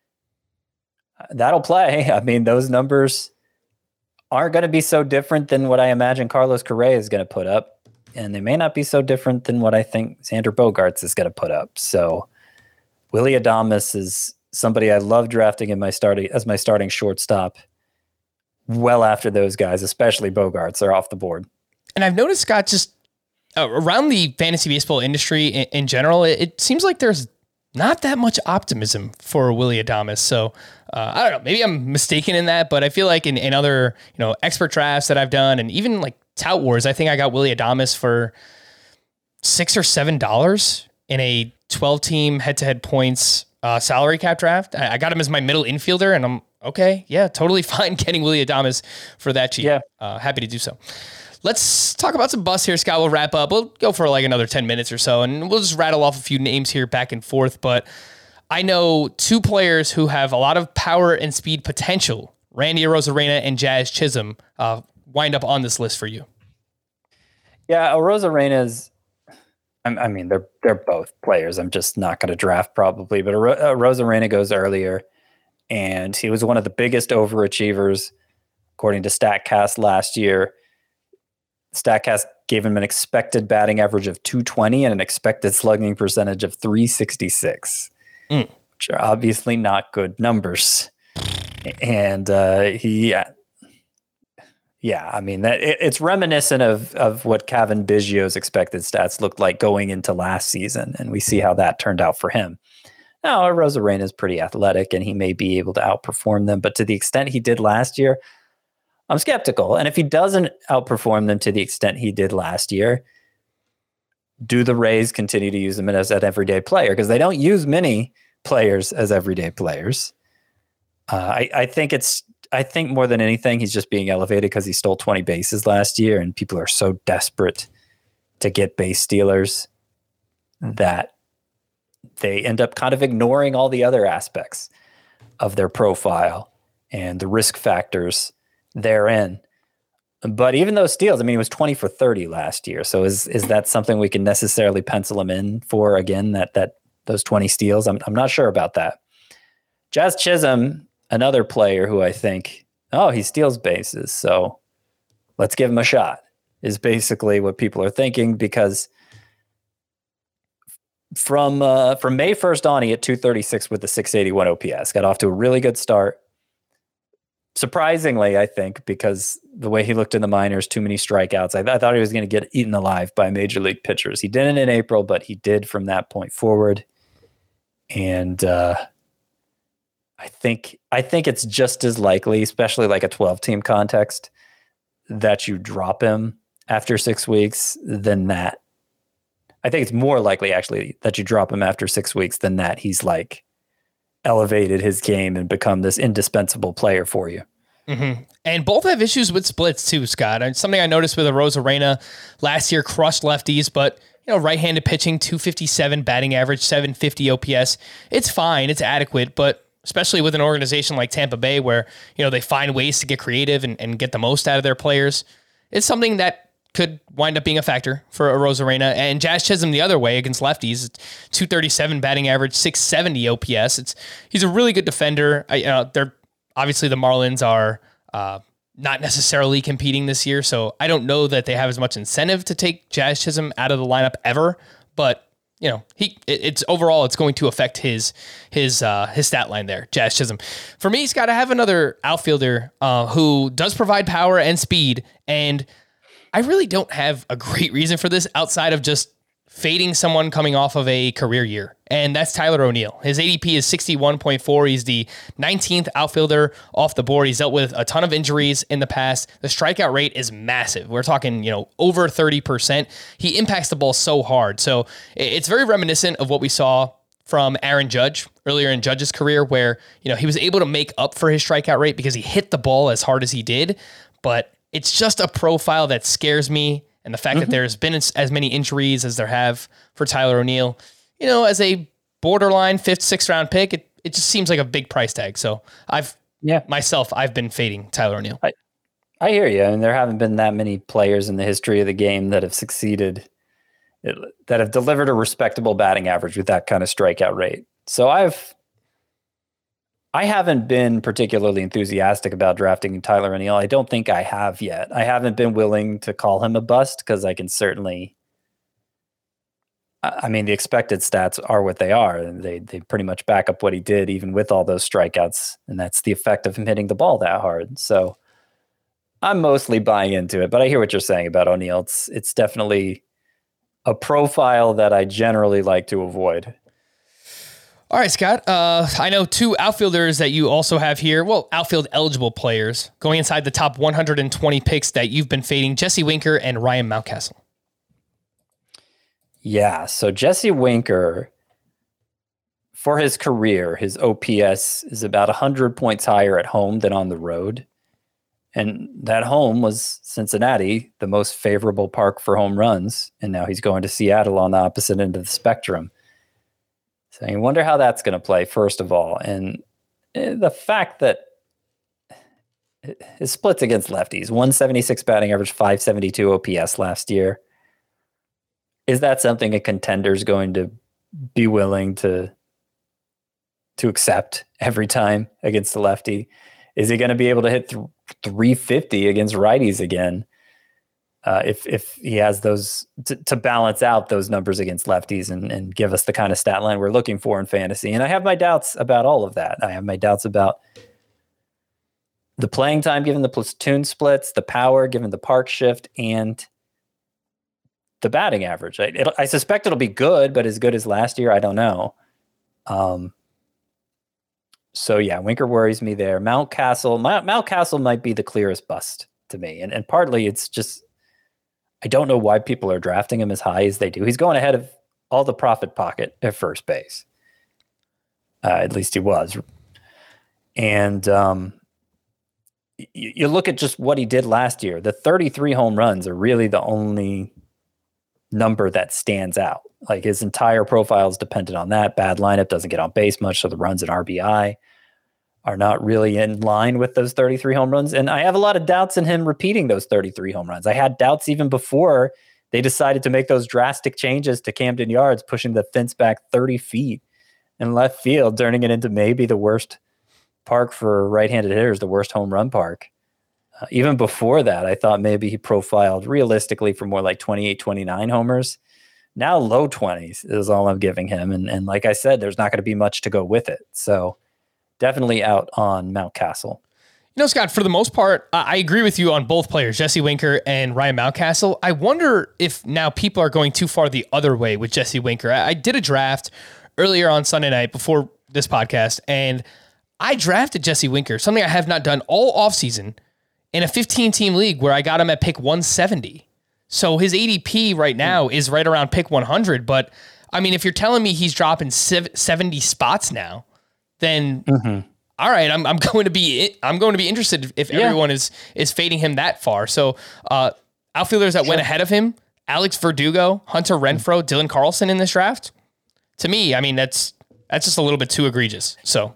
That'll play. I mean, those numbers aren't going to be so different than what I imagine Carlos Correa is going to put up, and they may not be so different than what I think Xander Bogaerts is going to put up. So Willy Adames is somebody I love drafting as my starting shortstop well after those guys, especially Bogaerts, are off the board. And I've noticed, Scott, just around the fantasy baseball industry in general, it seems like there's not that much optimism for Willy Adames. So I don't know, maybe I'm mistaken in that, but I feel like in other, expert drafts that I've done, and even like Tout Wars, I think I got Willy Adames for $6 or $7 in a 12-team head-to-head points salary cap draft. I got him as my middle infielder, and I'm okay. Yeah, totally fine getting Willy Adames for that cheap. Yeah. Happy to do so. Let's talk about some busts here, Scott. We'll wrap up. We'll go for like another 10 minutes or so, and we'll just rattle off a few names here back and forth. But I know two players who have a lot of power and speed potential, Randy Arozarena and Jazz Chisholm, wind up on this list for you. Yeah, Arozarena's, I mean, they're both players I'm just not going to draft probably, but Arozarena goes earlier, and he was one of the biggest overachievers, according to StatCast last year. StatCast gave him an expected batting average of 220 and an expected slugging percentage of 366, which are obviously not good numbers. And I mean, it's reminiscent of what Cavan Biggio's expected stats looked like going into last season, and we see how that turned out for him. Now, Arozarena is pretty athletic, and he may be able to outperform them, but to the extent he did last year, I'm skeptical. And if he doesn't outperform them to the extent he did last year, do the Rays continue to use him as an everyday player? Because they don't use many players as everyday players. I think more than anything, he's just being elevated because he stole 20 bases last year, and people are so desperate to get base stealers that they end up kind of ignoring all the other aspects of their profile and the risk factors therein. But even those steals, I mean, he was 20 for 30 last year. So is that something we can necessarily pencil him in for again, that those 20 steals? I'm not sure about that. Jazz Chisholm, another player who I think, he steals bases, so let's give him a shot, is basically what people are thinking, because from May 1st on, he hit 236 with the 681 OPS. Got off to a really good start. Surprisingly, I think, because the way he looked in the minors, too many strikeouts. I thought he was going to get eaten alive by major league pitchers. He didn't in April, but he did from that point forward. And I think it's just as likely, especially like a 12-team context, that you drop him after 6 weeks than that. I think it's more likely actually that you drop him after 6 weeks than that he's like elevated his game and become this indispensable player for you. Mm-hmm. And both have issues with splits too, Scott. And something I noticed with Arozarena last year, crushed lefties, but right-handed pitching, 257 batting average, 750 OPS. It's fine, it's adequate, but especially with an organization like Tampa Bay where, they find ways to get creative and get the most out of their players, it's something that could wind up being a factor for Arozarena. And Jazz Chisholm the other way against lefties, 237 batting average, 670 OPS. He's a really good defender. They're obviously the Marlins are not necessarily competing this year, so I don't know that they have as much incentive to take Jazz Chisholm out of the lineup ever. But it's overall it's going to affect his stat line there. Jazz Chisholm. For me, he's got to have another outfielder who does provide power and speed, and I really don't have a great reason for this outside of just fading someone coming off of a career year, and that's Tyler O'Neill. His ADP is 61.4. He's the 19th outfielder off the board. He's dealt with a ton of injuries in the past. The strikeout rate is massive. We're talking, over 30%. He impacts the ball so hard. So it's very reminiscent of what we saw from Aaron Judge earlier in Judge's career, where, he was able to make up for his strikeout rate because he hit the ball as hard as he did. But it's just a profile that scares me. And the fact that there's been as many injuries as there have for Tyler O'Neill, as a borderline 5th, 6th round pick, it just seems like a big price tag. So I've been fading Tyler O'Neill. I hear you. And there haven't been that many players in the history of the game that have succeeded, that have delivered a respectable batting average with that kind of strikeout rate. So I haven't been particularly enthusiastic about drafting Tyler O'Neill. I don't think I have yet. I haven't been willing to call him a bust because I can certainly, the expected stats are what they are. And they pretty much back up what he did, even with all those strikeouts. And that's the effect of him hitting the ball that hard. So I'm mostly buying into it, but I hear what you're saying about O'Neill. It's definitely a profile that I generally like to avoid. All right, Scott. I know two outfielders that you also have here. Well, outfield eligible players going inside the top 120 picks that you've been fading: Jesse Winker and Ryan Mountcastle. Yeah. So Jesse Winker, for his career, his OPS is about 100 points higher at home than on the road. And that home was Cincinnati, the most favorable park for home runs. And now he's going to Seattle on the opposite end of the spectrum. So you wonder how that's going to play, first of all. And the fact that his splits against lefties, 176 batting average, 572 OPS last year. Is that something a contender is going to be willing to accept every time against the lefty? Is he going to be able to hit 350 against righties again? If he has those to balance out those numbers against lefties and give us the kind of stat line we're looking for in fantasy. And I have my doubts about all of that. I have my doubts about the playing time, given the platoon splits, the power, given the park shift, and the batting average. I suspect it'll be good, but as good as last year, I don't know. So yeah, Winker worries me there. Mountcastle might be the clearest bust to me. And partly it's just, I don't know why people are drafting him as high as they do. He's going ahead of all the profit pocket at first base. At least he was. And you look at just what he did last year. The 33 home runs are really the only number that stands out. Like his entire profile is dependent on that. Bad lineup, doesn't get on base much, so the runs and RBI are not really in line with those 33 home runs. And I have a lot of doubts in him repeating those 33 home runs. I had doubts even before they decided to make those drastic changes to Camden Yards, pushing the fence back 30 feet in left field, turning it into maybe the worst park for right-handed hitters, the worst home run park. Even before that, I thought maybe he profiled realistically for more like 28, 29 homers. Now low 20s is all I'm giving him. And like I said, there's not going to be much to go with it. So definitely out on Mountcastle. You know, Scott, for the most part, I agree with you on both players, Jesse Winker and Ryan Mountcastle. I wonder if now people are going too far the other way with Jesse Winker. I did a draft earlier on Sunday night before this podcast, and I drafted Jesse Winker, something I have not done all offseason, in a 15-team league where I got him at pick 170. So his ADP right now is right around pick 100. But, I mean, if you're telling me he's dropping 70 spots now, then all right, I'm going to be interested if everyone is fading him that far. So outfielders that went ahead of him: Alex Verdugo, Hunter Renfroe, Dylan Carlson in this draft. To me, I mean that's just a little bit too egregious. So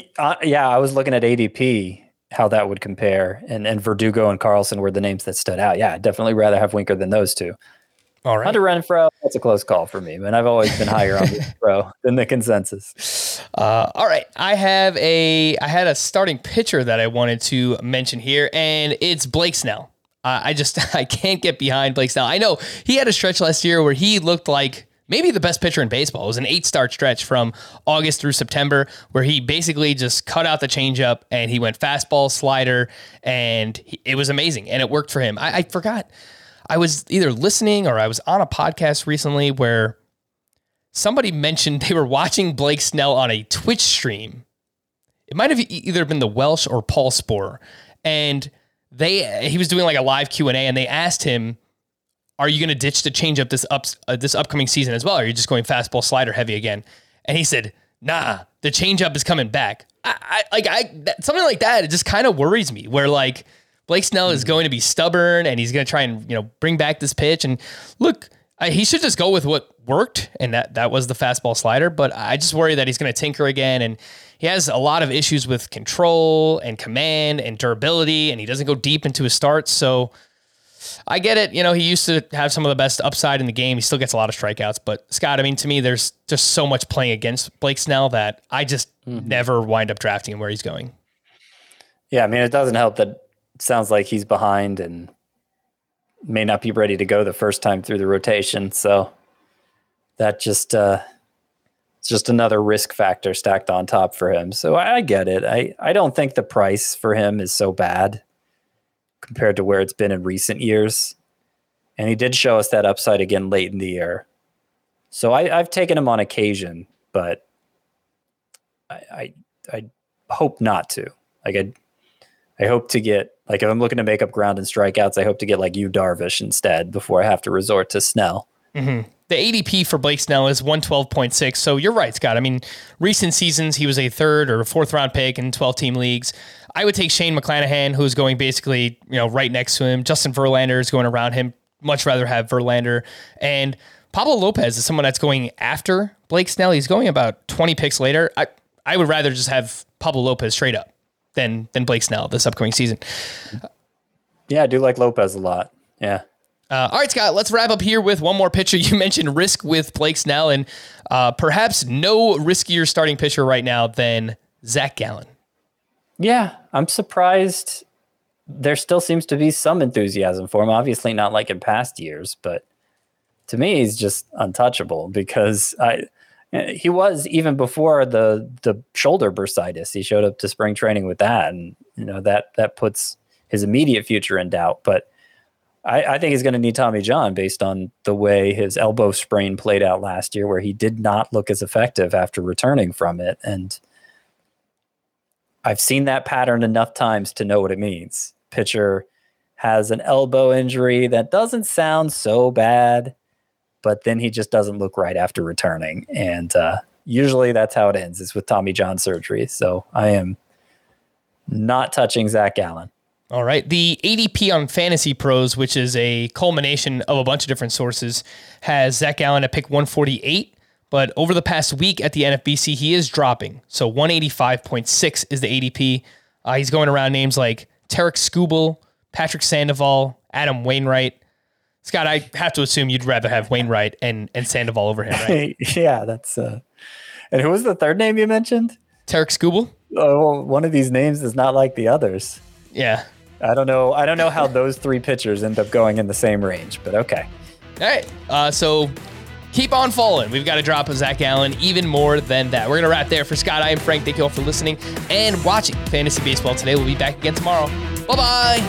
I was looking at ADP, how that would compare, and Verdugo and Carlson were the names that stood out. Yeah, I'd definitely rather have Winker than those two. All right. Hunter Renfroe, that's a close call for me, man. I've always been higher on Renfroe than the consensus. All right. I had a starting pitcher that I wanted to mention here, and it's Blake Snell. I can't get behind Blake Snell. I know he had a stretch last year where he looked like maybe the best pitcher in baseball. It was an 8-start stretch from August through September where he basically just cut out the changeup and he went fastball, slider, and it was amazing. And it worked for him. I forgot. I was either listening or I was on a podcast recently where somebody mentioned they were watching Blake Snell on a Twitch stream. It might have either been the Welsh or Paul Sporer. And he was doing like a live Q&A and they asked him, are you going to ditch the changeup this upcoming season as well? Or are you just going fastball slider heavy again? And he said, nah, the changeup is coming back. Something like that, it just kind of worries me where like Blake Snell is going to be stubborn and he's going to try and, bring back this pitch. And look, he should just go with what worked. And that was the fastball slider. But I just worry that he's going to tinker again. And he has a lot of issues with control and command and durability, and he doesn't go deep into his starts. So I get it. He used to have some of the best upside in the game. He still gets a lot of strikeouts. But Scott, I mean, to me, there's just so much playing against Blake Snell that I just never wind up drafting him where he's going. Yeah, I mean, it doesn't help that it sounds like he's behind and may not be ready to go the first time through the rotation. So that just it's just another risk factor stacked on top for him. So I get it. I don't think the price for him is so bad compared to where it's been in recent years. And he did show us that upside again late in the year. So I've taken him on occasion, but I hope not to. Like I hope to get, like, if I'm looking to make up ground and strikeouts, I hope to get like Yu Darvish instead before I have to resort to Snell. Mm-hmm. The ADP for Blake Snell is 112.6. So you're right, Scott. I mean, recent seasons, he was a 3rd or 4th round pick in 12-team leagues. I would take Shane McClanahan, who's going basically, right next to him. Justin Verlander is going around him. Much rather have Verlander. And Pablo Lopez is someone that's going after Blake Snell. He's going about 20 picks later. I would rather just have Pablo Lopez straight up than Blake Snell this upcoming season. Yeah, I do like Lopez a lot. Yeah. All right, Scott, let's wrap up here with one more pitcher. You mentioned risk with Blake Snell, and perhaps no riskier starting pitcher right now than Zach Gallen. Yeah, I'm surprised there still seems to be some enthusiasm for him. Obviously not like in past years, but to me, he's just untouchable because he was, even before the shoulder bursitis, he showed up to spring training with that, and that puts his immediate future in doubt. But I think he's going to need Tommy John based on the way his elbow sprain played out last year, where he did not look as effective after returning from it. And I've seen that pattern enough times to know what it means. Pitcher has an elbow injury that doesn't sound so bad, but then he just doesn't look right after returning. And usually that's how it ends, is with Tommy John surgery. So I am not touching Zach Gallen. All right. The ADP on Fantasy Pros, which is a culmination of a bunch of different sources, has Zach Gallen at pick 148. But over the past week at the NFBC, he is dropping. So 185.6 is the ADP. He's going around names like Tarek Skubal, Patrick Sandoval, Adam Wainwright. Scott, I have to assume you'd rather have Wainwright and Sandoval over him, right? Yeah, that's... And who was the third name you mentioned? Tarek Skubal. Oh, one of these names is not like the others. Yeah. I don't know how those 3 pitchers end up going in the same range, but okay. All right. So keep on falling. We've got to drop a Zach Gallen even more than that. We're going to wrap there. For Scott, I am Frank. Thank you all for listening and watching Fantasy Baseball today. We'll be back again tomorrow. Bye-bye.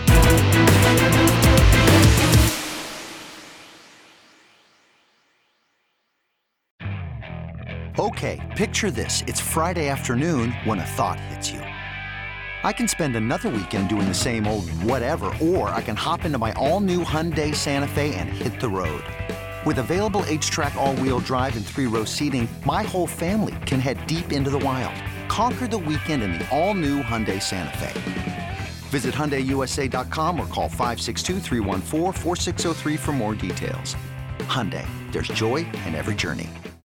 Okay, picture this. It's Friday afternoon when a thought hits you. I can spend another weekend doing the same old whatever, or I can hop into my all-new Hyundai Santa Fe and hit the road. With available H-Track all-wheel drive and 3-row seating, my whole family can head deep into the wild. Conquer the weekend in the all-new Hyundai Santa Fe. Visit HyundaiUSA.com or call 562-314-4603 for more details. Hyundai, there's joy in every journey.